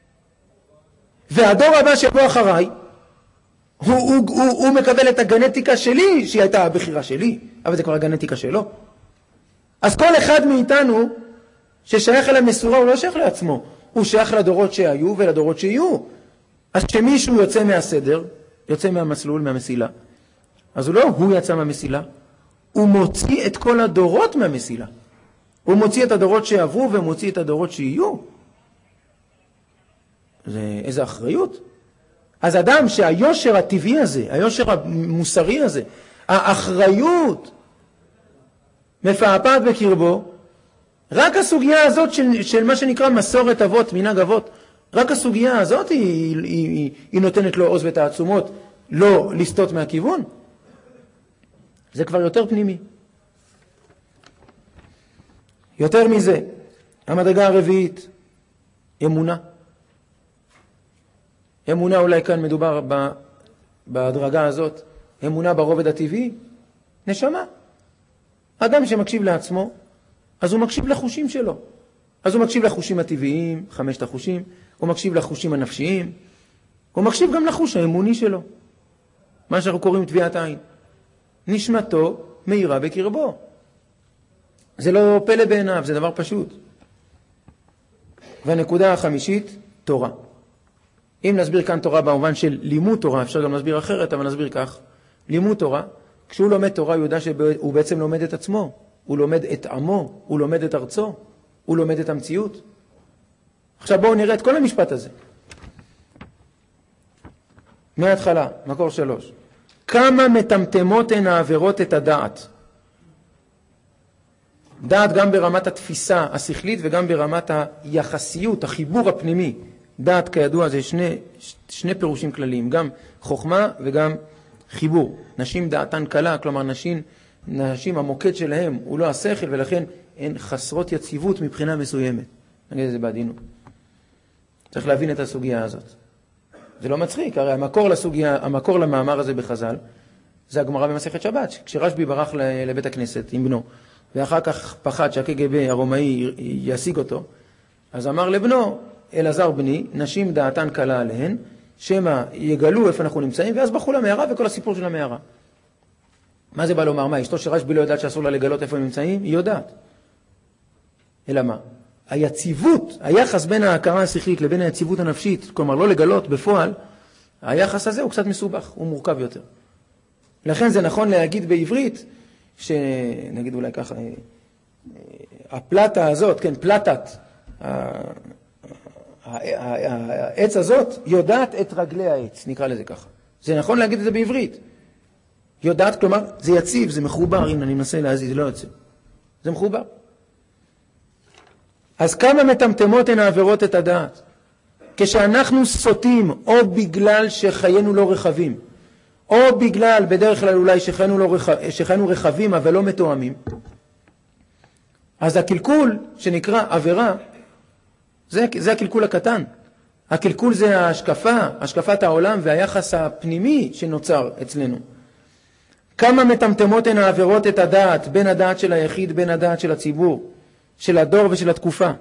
והדור הבא שבו אחריי, הוא, הוא, הוא, הוא מקבל את הגנטיקה שלי, שהיא הייתה הבחירה שלי, אבל זה כבר הגנטיקה שלו. אז כל אחד מאיתנו ששייך אל המסורה, הוא לא שייך לעצמו. הוא שייך לדורות שהיו ולדורות שיהיו. אז כשמישהו יוצא מהסדר, יוצא מהמסלול, מהמסילה, אז הוא לא הוא יצא מהמסילה, הוא מוציא את כל הדורות מהמסילה. הוא מוציא את הדורות שעברו ומוציא את הדורות שיהיו. זה איזו אחריות. אז אדם שהיושר הטבעי הזה, היושר המוסרי הזה, האחריות מפעפעת בקרבו, רק הסוגיה הזאת של, של מה שנקרא מסורת אבות, מנהג אבות, רק הסוגיה הזאת היא, היא, היא, היא נותנת לו עוז ותעצומות, לא לסטות מהכיוון. זה כבר יותר פנימי. יותר מזה, המדרגה הרביעית, אמונה. אמונה, אולי כאן מדובר ב, בהדרגה הזאת, אמונה ברובד הטבעי, נשמה. אדם שמקשיב לעצמו, אז הוא מקשיב לחושים שלו. אז הוא מקשיב לחושים הטבעיים, חמשת החושים, הוא מקשיב לחושים הנפשיים, הוא מקשיב גם לחוש האמוני שלו. מה שאנחנו קוראים טביעת עין. נשמתו מהירה בקרבו. זה לא פלא בעיניו, זה דבר פשוט. והנקודה החמישית, תורה. אם נסביר כאן תורה במובן של לימוד תורה, אפשר גם להסביר אחרת, אבל נסביר כך. לימוד תורה, כשהוא לומד תורה, הוא יודע שהוא בעצם לומד את עצמו. הוא לומד את עמו, הוא לומד את ארצו, הוא לומד את המציאות. עכשיו בואו נראה את כל המשפט הזה. מההתחלה, מקור שלוש. כמה מטמטמות הן העבירות את הדעת. דעת גם ברמת התפיסה השכלית וגם ברמת היחסיות, החיבור הפנימי. דעת כידוע זה שני, שני פירושים כלליים, גם חוכמה וגם חיבור. נשים דעתן קלה, כלומר נשים, נשים המוקד שלהם הוא לא השכל ולכן הן חסרות יציבות מבחינה מסוימת. נגיד את זה בעדינות. צריך להבין את הסוגיה הזאת. זה לא מצחיק, הרי המקור לסוגיה, המקור למאמר הזה בחז"ל, זה הגמרא במסכת שבת. כשרשב"י ברח לבית הכנסת עם בנו, ואחר כך פחד שהקג"ב הרומאי ישיג אותו, אז אמר לבנו, אלעזר בני, נשים דעתן קלה עליהן, שמה יגלו איפה אנחנו נמצאים, ואז בחו למערה וכל הסיפור של המערה. מה זה בא לומר? מה, אשתו שרשב"י לא יודעת שאסור לה לגלות איפה הם נמצאים? היא יודעת. אלא מה? היציבות, היחס בין ההכרה השכלית לבין היציבות הנפשית, כלומר לא לגלות בפועל, היחס הזה הוא קצת מסובך, הוא מורכב יותר. לכן זה נכון להגיד בעברית, שנגיד אולי ככה, הפלטה הזאת, כן, פלטת, העץ הזאת יודעת את רגלי העץ, נקרא לזה ככה. זה נכון להגיד את זה בעברית. יודעת, כלומר, זה יציב, זה מחובר, אם אני מנסה להזיז, זה לא יציב. זה מחובר. אז כמה מטמטמות הן העבירות את הדעת? כשאנחנו סוטים, או בגלל שחיינו לא רחבים, או בגלל, בדרך כלל אולי שחיינו, לא רח... שחיינו רחבים אבל לא מתואמים, אז הקלקול שנקרא עבירה, זה, זה הקלקול הקטן. הקלקול זה ההשקפה, השקפת העולם והיחס הפנימי שנוצר אצלנו. כמה מטמטמות הן העבירות את הדעת, בין הדעת של היחיד, בין הדעת של הציבור, של הדור ושל התקופה.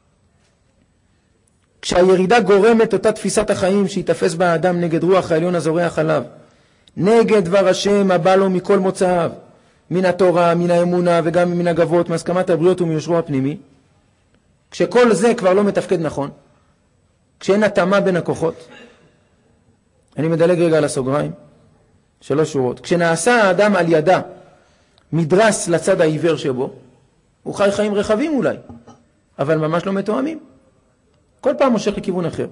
כשהירידה גורמת אותה תפיסת החיים שיתפס בה האדם נגד רוח העליון הזורח עליו, נגד דבר השם הבא לו מכל מוצאיו, מן התורה, מן האמונה וגם מן הגבות, מהסכמת הבריות ומיושרו הפנימי, כשכל זה כבר לא מתפקד נכון, כשאין התאמה בין הכוחות, אני מדלג רגע על הסוגריים, שלוש שורות, כשנעשה האדם על ידה מדרס לצד העיוור שבו, הוא חי חיים רחבים אולי, אבל ממש לא מתואמים. כל פעם מושך לכיוון אחר.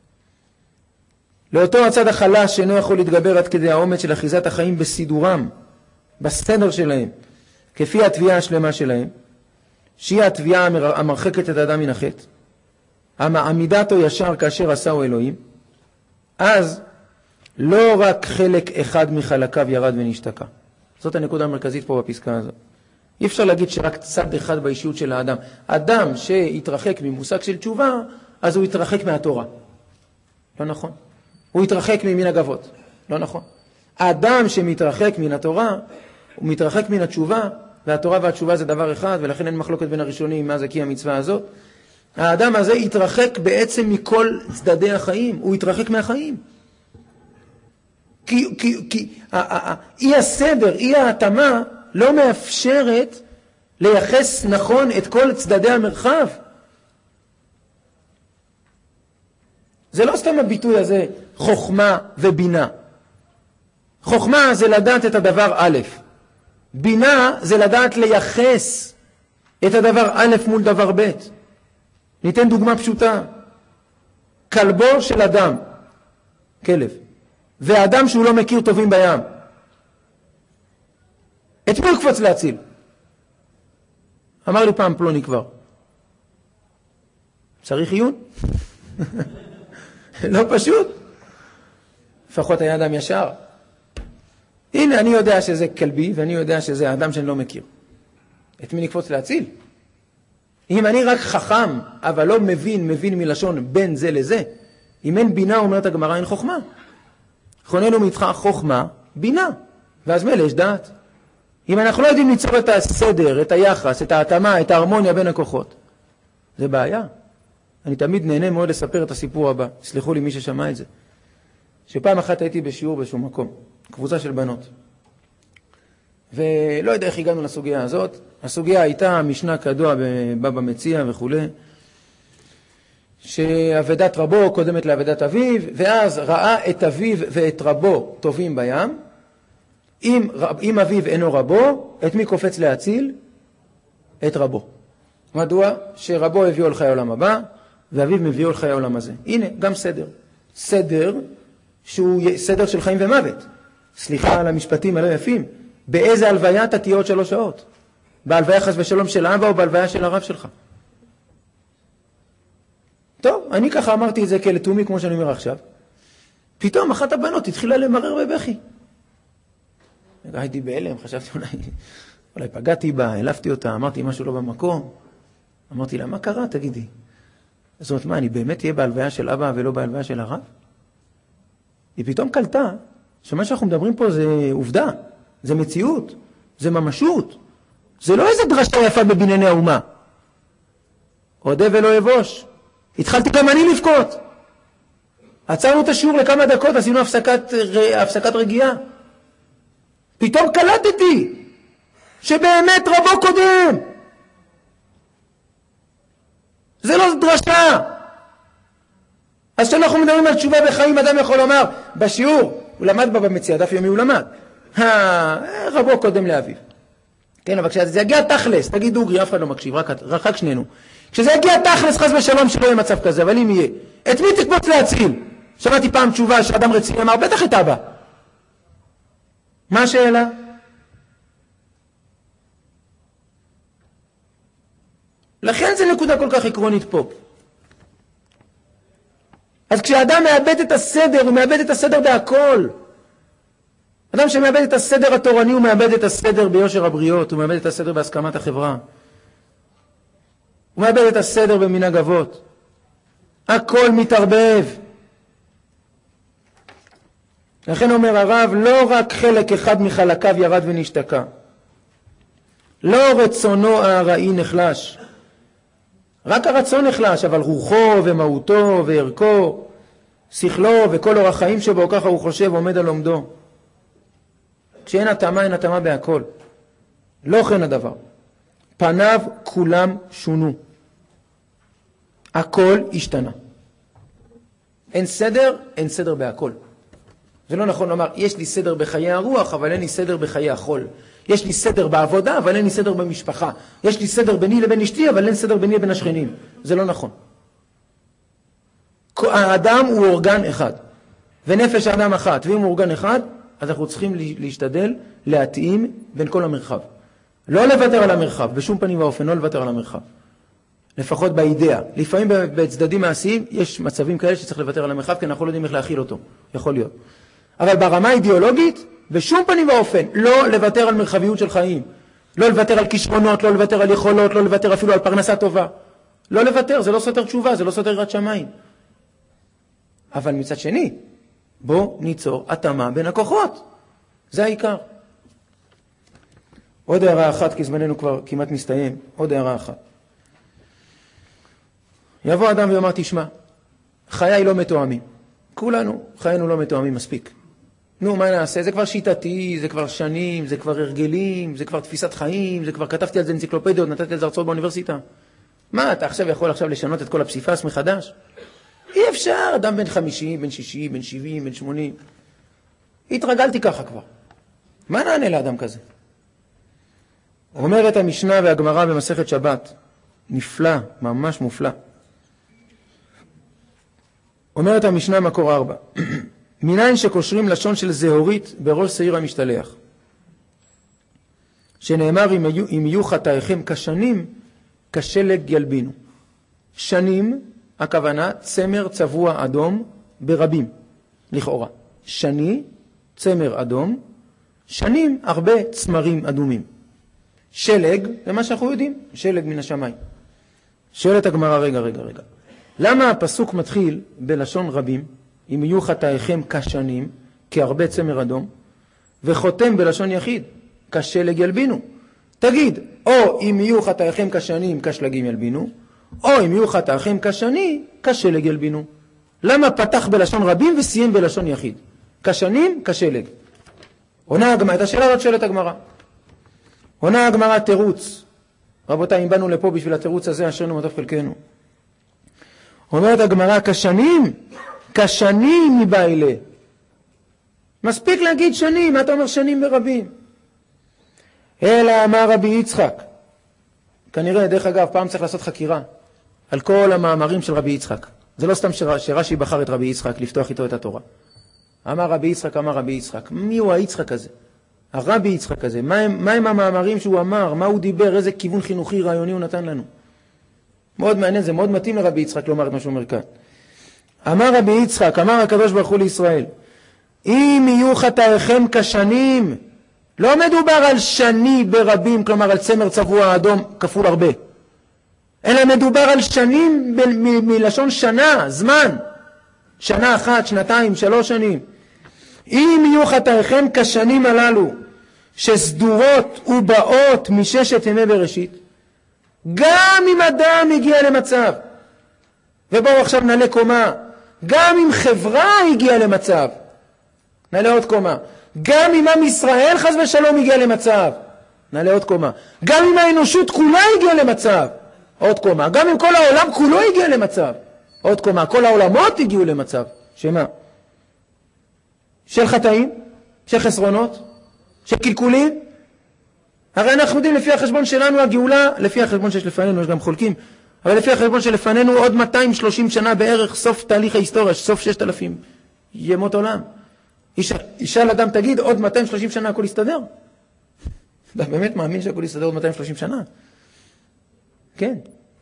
לאותו הצד החלש שאינו יכול להתגבר עד כדי האומץ של אחיזת החיים בסידורם, בסדר שלהם, כפי התביעה השלמה שלהם, שהיא התביעה המרחקת את האדם מן החטא, המעמידתו ישר כאשר עשהו אלוהים, אז לא רק חלק אחד מחלקיו ירד ונשתקע. זאת הנקודה המרכזית פה בפסקה הזאת. אי אפשר להגיד שרק צד אחד באישיות של האדם. אדם שהתרחק ממושג של תשובה, אז הוא התרחק מהתורה. לא נכון. הוא התרחק ממין הגבות. לא נכון. האדם שמתרחק מן התורה, הוא מתרחק מן התשובה, והתורה והתשובה זה דבר אחד, ולכן אין מחלוקת בין הראשונים מה זה כי המצווה הזאת. האדם הזה התרחק בעצם מכל צדדי החיים. הוא התרחק מהחיים. כי, כי, כי אי הסדר, אי ההתאמה, לא מאפשרת לייחס נכון את כל צדדי המרחב. זה לא סתם הביטוי הזה, חוכמה ובינה. חוכמה זה לדעת את הדבר א', בינה זה לדעת לייחס את הדבר א' מול דבר ב'. ניתן דוגמה פשוטה. כלבו של אדם, כלב, ואדם שהוא לא מכיר טובים בים. את מי הוא קפוץ להציל? אמר לי פעם פלוני כבר. צריך עיון? לא פשוט. לפחות היה אדם ישר. הנה, אני יודע שזה כלבי, ואני יודע שזה האדם שאני לא מכיר. את מי נקפוץ להציל? אם אני רק חכם, אבל לא מבין, מבין מלשון בין זה לזה, אם אין בינה, אומרת הגמרא, אין חוכמה. חוננו מאיתך חוכמה, בינה. ואז מלא יש דעת. אם אנחנו לא יודעים ליצור את הסדר, את היחס, את ההתאמה, את ההרמוניה בין הכוחות, זה בעיה. אני תמיד נהנה מאוד לספר את הסיפור הבא. סליחו לי מי ששמע את זה. שפעם אחת הייתי בשיעור בשום מקום, קבוצה של בנות. ולא יודע איך הגענו לסוגיה הזאת. הסוגיה הייתה משנה כדוע בבבא מציעא וכו', שעבדת רבו קודמת לעבדת אביו, ואז ראה את אביו ואת רבו טובים בים. אם, אם אביו אינו רבו, את מי קופץ להציל? את רבו. מדוע? שרבו הביאו לחיי העולם הבא, ואביו מביאו לחיי העולם הזה. הנה, גם סדר. סדר שהוא סדר של חיים ומוות. סליחה על המשפטים הלא יפים. באיזה הלוויה אתה תהיה עוד שלוש שעות? בהלוויה חס ושלום של אבא או בהלוויה של הרב שלך? טוב, אני ככה אמרתי את זה כלתומי כמו שאני אומר עכשיו. פתאום אחת הבנות התחילה למרר בבכי. הייתי בהלם, חשבתי אולי, אולי פגעתי בה, העלפתי אותה, אמרתי משהו לא במקום. אמרתי לה, מה קרה? תגידי. זאת אומרת, מה, אני באמת אהיה בהלוויה של אבא ולא בהלוויה של הרב? היא פתאום קלטה שמה שאנחנו מדברים פה זה עובדה, זה מציאות, זה ממשות. זה לא איזה דרשה יפה בבנייני האומה. עודה ולא יבוש. התחלתי גם אני לבכות. עצרנו את השיעור לכמה דקות, עשינו הפסקת, הפסקת רגיעה. פתאום קלטתי שבאמת רבו קודם. זה לא דרשה. אז כשאנחנו מדברים על תשובה בחיים, אדם יכול לומר, בשיעור, הוא למד בה במציאה, דף יומי הוא למד. רבו קודם לאביו. כן, אבל כשזה יגיע תכלס, תגיד דוגרי, אף אחד לא מקשיב, רק, רק, רק שנינו. כשזה יגיע תכלס, חס ושלום, שלא יהיה מצב כזה, אבל אם יהיה, את מי תקבוץ להציל? שמעתי פעם תשובה שאדם רציני אמר, בטח את אבא. מה השאלה? לכן זה נקודה כל כך עקרונית פה. אז כשאדם מאבד את הסדר, הוא מאבד את הסדר בהכל. אדם שמאבד את הסדר התורני, הוא מאבד את הסדר ביושר הבריות, הוא מאבד את הסדר בהסכמת החברה. הוא מאבד את הסדר במנהג אבות. הכל מתערבב. לכן אומר הרב, לא רק חלק אחד מחלקיו ירד ונשתקע. לא רצונו הארעי נחלש. רק הרצון נחלש, אבל רוחו ומהותו וערכו, שכלו וכל אורח חיים שבו, ככה הוא חושב, עומד על עומדו. כשאין התאמה, אין התאמה בהכל. לא כן הדבר. פניו כולם שונו. הכל השתנה. אין סדר, אין סדר בהכל. זה לא נכון לומר, יש לי סדר בחיי הרוח, אבל אין לי סדר בחיי החול. יש לי סדר בעבודה, אבל אין לי סדר במשפחה. יש לי סדר ביני לבין אשתי, אבל אין סדר ביני לבין השכנים. זה לא נכון. האדם הוא אורגן אחד, ונפש האדם אחת, ואם הוא אורגן אחד, אז אנחנו צריכים להשתדל להתאים בין כל המרחב. לא לוותר על המרחב, בשום פנים ואופן, לא לוותר על המרחב. לפחות באידאה. לפעמים בצדדים מעשיים יש מצבים כאלה שצריך לוותר על המרחב, כי אנחנו לא יודעים איך להכיל אותו. יכול להיות. אבל ברמה האידיאולוגית, בשום פנים ואופן, לא לוותר על מרחביות של חיים. לא לוותר על כישרונות, לא לוותר על יכולות, לא לוותר אפילו על פרנסה טובה. לא לוותר, זה לא סותר תשובה, זה לא סותר יראת שמיים. אבל מצד שני, בוא ניצור התאמה בין הכוחות. זה העיקר. עוד הערה אחת, כי זמננו כבר כמעט מסתיים. עוד הערה אחת. יבוא אדם ויאמר, תשמע, חיי לא מתואמים. כולנו, חיינו לא מתואמים מספיק. נו, מה נעשה? זה כבר שיטתי, זה כבר שנים, זה כבר הרגלים, זה כבר תפיסת חיים, זה כבר כתבתי על זה אנציקלופדיות, נתתי על זה הרצאות באוניברסיטה. מה, אתה עכשיו יכול עכשיו לשנות את כל הפסיפס מחדש? אי אפשר, אדם בן חמישים, בן שישים, בן שבעים, בן שמונים. התרגלתי ככה כבר. מה נענה לאדם כזה? אומרת המשנה והגמרא במסכת שבת, נפלא, ממש מופלא. אומרת המשנה מקור ארבע, מניין שקושרים לשון של זהורית בראש שעיר המשתלח, שנאמר אם יהיו, אם יהיו חטאיכם כשנים, כשלג ילבינו. שנים, הכוונה צמר צבוע אדום ברבים, לכאורה. שני, צמר אדום, שנים הרבה צמרים אדומים. שלג, זה מה שאנחנו יודעים, שלג מן השמיים. שואלת הגמרא, רגע, רגע, רגע. למה הפסוק מתחיל בלשון רבים, אם יהיו חטאיכם כשנים, כהרבה צמר אדום, וחותם בלשון יחיד, כשלג ילבינו? תגיד, או אם יהיו חטאיכם כשנים, כשלגים ילבינו, או אם יהיו חטאיכם כשני, כשלג ילבינו. למה פתח בלשון רבים וסיים בלשון יחיד? כשנים, כשלג. עונה הגמרא, את השאלה הזאת שואלת הגמרא. עונה הגמרא תירוץ. רבותיי, אם באנו לפה בשביל התירוץ הזה, אשרנו מה טוב חלקנו. אומרת הגמרא, כשנים, כשנים מבעילה. מספיק להגיד שנים, מה אתה אומר שנים ברבים? אלא אמר רבי יצחק. כנראה, דרך אגב, פעם צריך לעשות חקירה על כל המאמרים של רבי יצחק. זה לא סתם שרש"י בחר את רבי יצחק לפתוח איתו את התורה. אמר רבי יצחק, אמר רבי יצחק. מי הוא היצחק הזה? הרבי יצחק הזה. מה הם, מה הם המאמרים שהוא אמר? מה הוא דיבר? איזה כיוון חינוכי רעיוני הוא נתן לנו? מאוד מעניין, זה מאוד מתאים לרבי יצחק לומר את מה שהוא אומר כאן. אמר רבי יצחק, אמר הקדוש ברוך הוא לישראל, אם יהיו חטאיכם כשנים, לא מדובר על שני ברבים, כלומר על צמר צבוע אדום כפול הרבה, אלא מדובר על שנים ב- מ- מלשון שנה, זמן, שנה אחת, שנתיים, שלוש שנים. אם יהיו חטאיכם כשנים הללו, שסדורות ובאות מששת ימי בראשית, גם אם אדם הגיע למצב, ובואו עכשיו נעלה קומה, גם אם חברה הגיעה למצב, נעלה עוד קומה, גם אם עם ישראל חס ושלום הגיע למצב, נעלה עוד קומה, גם אם האנושות כולה הגיעה למצב, עוד קומה, גם אם כל העולם כולו הגיע למצב, עוד קומה, כל העולמות הגיעו למצב, שמה? של חטאים, של חסרונות, של קלקולים. הרי אנחנו יודעים לפי החשבון שלנו הגאולה, לפי החשבון שיש לפנינו, יש גם חולקים, אבל לפי החשבון שלפנינו עוד מאתיים ושלושים שנה בערך, סוף תהליך ההיסטוריה, סוף ששת אלפים ימות עולם. ישאל אדם, תגיד, עוד מאתיים ושלושים שנה הכל יסתדר? אתה באמת מאמין שהכל יסתדר עוד מאתיים ושלושים שנה? כן.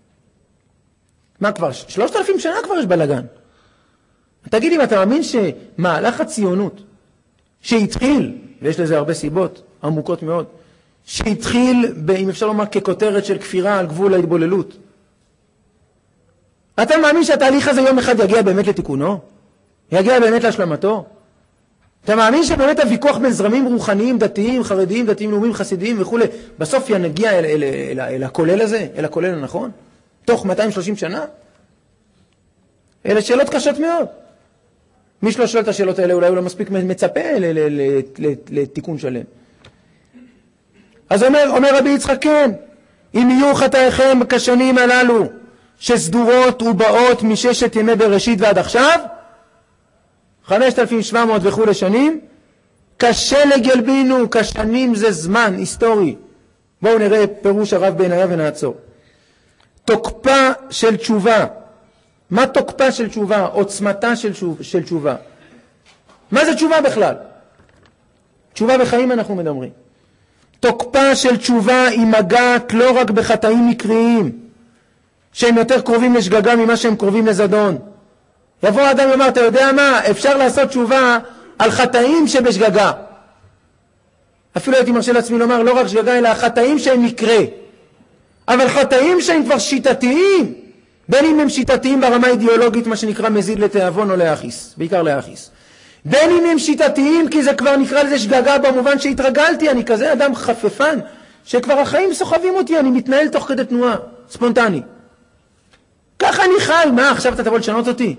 מה כבר? שלושת אלפים שנה כבר יש בלגן. תגיד אם אתה מאמין שמהלך הציונות שהתחיל, ויש לזה הרבה סיבות עמוקות מאוד, שהתחיל, אם אפשר לומר, ככותרת של כפירה על גבול ההתבוללות. אתה מאמין שהתהליך הזה יום אחד יגיע באמת לתיקונו? יגיע באמת להשלמתו? אתה מאמין שבאמת הוויכוח בין זרמים רוחניים, דתיים, חרדיים, דתיים, לאומיים, חסידיים וכו', בסוף נגיע אל, אל, אל, אל, אל הכולל הזה, אל הכולל הנכון? תוך מאתיים ושלושים שנה? אלה שאלות קשות מאוד. מי שלא שואל את השאלות האלה, אולי הוא לא מספיק מצפה לתיקון שלם. אז אומר, אומר רבי יצחק, כן, אם יהיו חטאיכם כשנים הללו, שסדורות ובאות מששת ימי בראשית ועד עכשיו, חמשת אלפים ושבע מאות וכו' לשנים, כשלג ילבינו, כשנים זה זמן היסטורי. בואו נראה פירוש הרב בעינייה ונעצור. תוקפה של תשובה. מה תוקפה של תשובה? עוצמתה של, שוב, של תשובה. מה זה תשובה בכלל? תשובה בחיים אנחנו מדברים. תוקפה של תשובה היא מגעת לא רק בחטאים מקריים, שהם יותר קרובים לשגגה ממה שהם קרובים לזדון. יבוא אדם ואומר, אתה יודע מה? אפשר לעשות תשובה על חטאים שבשגגה. אפילו הייתי מרשה לעצמי לומר, לא רק שגגה, אלא החטאים שהם מקרה. אבל חטאים שהם כבר שיטתיים, בין אם הם שיטתיים ברמה אידיאולוגית, מה שנקרא מזיד לתיאבון או להכיס, בעיקר להכיס. בין אם הם שיטתיים, כי זה כבר נקרא לזה שגגה במובן שהתרגלתי, אני כזה אדם חפפן, שכבר החיים סוחבים אותי, אני מתנהל תוך כדי תנועה, ספונטני. ככה אני חי, מה עכשיו אתה תבוא לשנות אותי?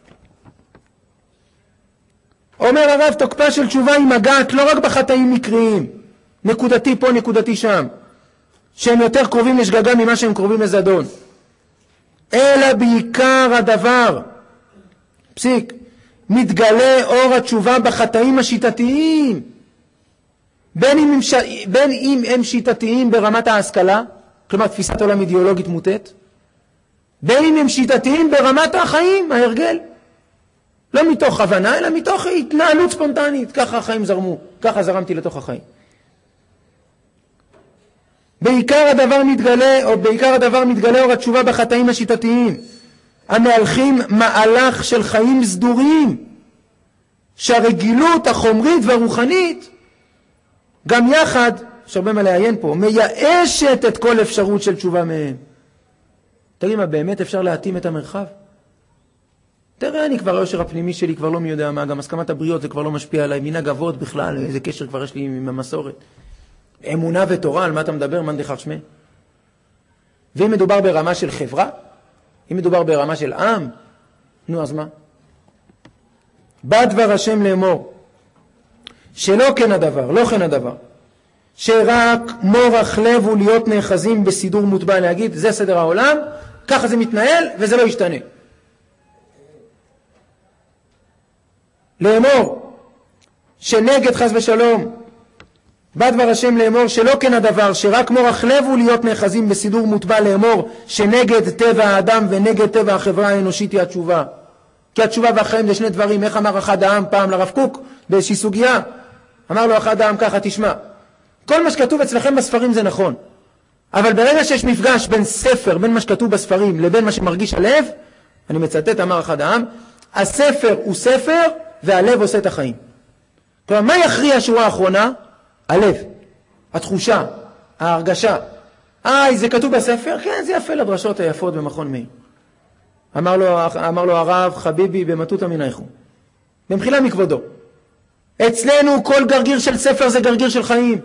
אומר הרב, תוקפה של תשובה היא מגעת לא רק בחטאים מקריים, נקודתי פה, נקודתי שם, שהם יותר קרובים לשגגה ממה שהם קרובים לזדון, אלא בעיקר הדבר, פסיק, מתגלה אור התשובה בחטאים השיטתיים, בין אם הם, ש... בין אם הם שיטתיים ברמת ההשכלה, כלומר תפיסת עולם אידיאולוגית מוטט, בין אם הם שיטתיים ברמת החיים, ההרגל, לא מתוך הבנה, אלא מתוך התנהלות ספונטנית, ככה החיים זרמו, ככה זרמתי לתוך החיים. בעיקר הדבר מתגלה, או בעיקר הדבר מתגלה אור התשובה בחטאים השיטתיים, המהלכים מהלך של חיים סדורים, שהרגילות החומרית והרוחנית, גם יחד, יש הרבה מה לעיין פה, מייאשת את כל אפשרות של תשובה מהם. תגיד, מה, באמת אפשר להתאים את המרחב? תראה, אני כבר, היושר הפנימי שלי כבר לא מי יודע מה, גם הסכמת הבריות זה כבר לא משפיע עליי, מנהג אבות בכלל, איזה קשר כבר יש לי עם המסורת. אמונה ותורה, על מה אתה מדבר, מאן דכר שמיה? ואם מדובר ברמה של חברה, אם מדובר ברמה של עם, נו אז מה? בא דבר השם לאמור, שלא כן הדבר, לא כן הדבר, שרק מורך לב הוא להיות נאחזים בסידור מוטבע, להגיד, זה סדר העולם, ככה זה מתנהל וזה לא ישתנה. לאמור, שנגד חס ושלום, בא דבר השם לאמור שלא כן הדבר, שרק מורך לב הוא להיות נאחזים בסידור מוטבע, לאמור שנגד טבע האדם ונגד טבע החברה האנושית היא התשובה. כי התשובה והחיים זה שני דברים. איך אמר אחד העם פעם לרב קוק באיזושהי סוגיה? אמר לו אחד העם ככה, תשמע, כל מה שכתוב אצלכם בספרים זה נכון, אבל ברגע שיש מפגש בין ספר, בין מה שכתוב בספרים לבין מה שמרגיש הלב, אני מצטט, אמר אחד העם, הספר הוא ספר והלב עושה את החיים. כלומר, מה יכריע השורה האחרונה? הלב, התחושה, ההרגשה. איי, זה כתוב בספר? כן, זה יפה לדרשות היפות במכון מאיר. אמר לו, אמר לו הרב חביבי במטותא מנייכו, במחילה מכבודו, אצלנו כל גרגיר של ספר זה גרגיר של חיים.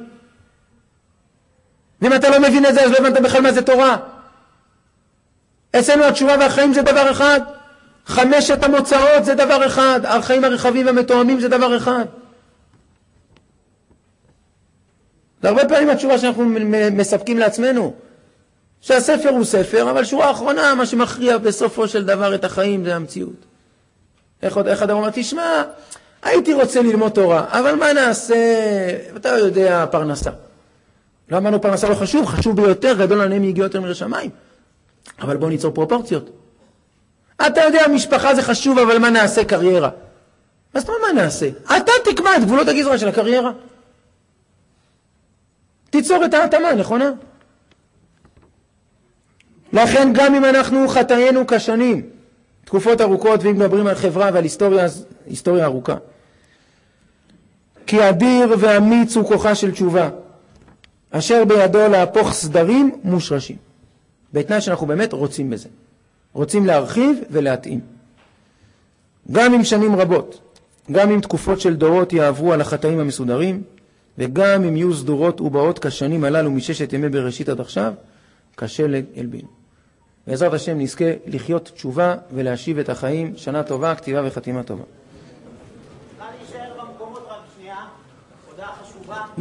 ואם אתה לא מבין את זה, אז לא הבנת בכלל מה זה תורה. אצלנו התשובה והחיים זה דבר אחד, חמשת המוצאות זה דבר אחד, החיים הרחבים והמתואמים זה דבר אחד. זה הרבה פעמים התשובה שאנחנו מספקים לעצמנו, שהספר הוא ספר, אבל שורה האחרונה, מה שמכריע בסופו של דבר את החיים זה המציאות. איך עוד אחד אומר, תשמע, הייתי רוצה ללמוד תורה, אבל מה נעשה? אתה יודע, פרנסה. לא אמרנו פרנסה לא חשוב, חשוב ביותר, גדול עליהם יגיע יותר מרשמיים. אבל בואו ניצור פרופורציות. אתה יודע, משפחה זה חשוב, אבל מה נעשה? קריירה. אז מה, מה נעשה? אתה תקבע את גבולות הגזרה של הקריירה. תיצור את ההתאמה, נכונה? לכן גם אם אנחנו חטאינו כשנים, תקופות ארוכות, ואם מדברים על חברה ועל היסטוריה, אז היסטוריה ארוכה. כי אדיר ואמיץ הוא כוחה של תשובה, אשר בידו להפוך סדרים מושרשים. בתנאי שאנחנו באמת רוצים בזה. רוצים להרחיב ולהתאים. גם אם שנים רבות, גם אם תקופות של דורות יעברו על החטאים המסודרים, וגם אם יהיו סדורות ובאות כשנים הללו מששת ימי בראשית עד עכשיו, קשה להלבין. בעזרת השם נזכה לחיות תשובה ולהשיב את החיים. שנה טובה, כתיבה וחתימה טובה.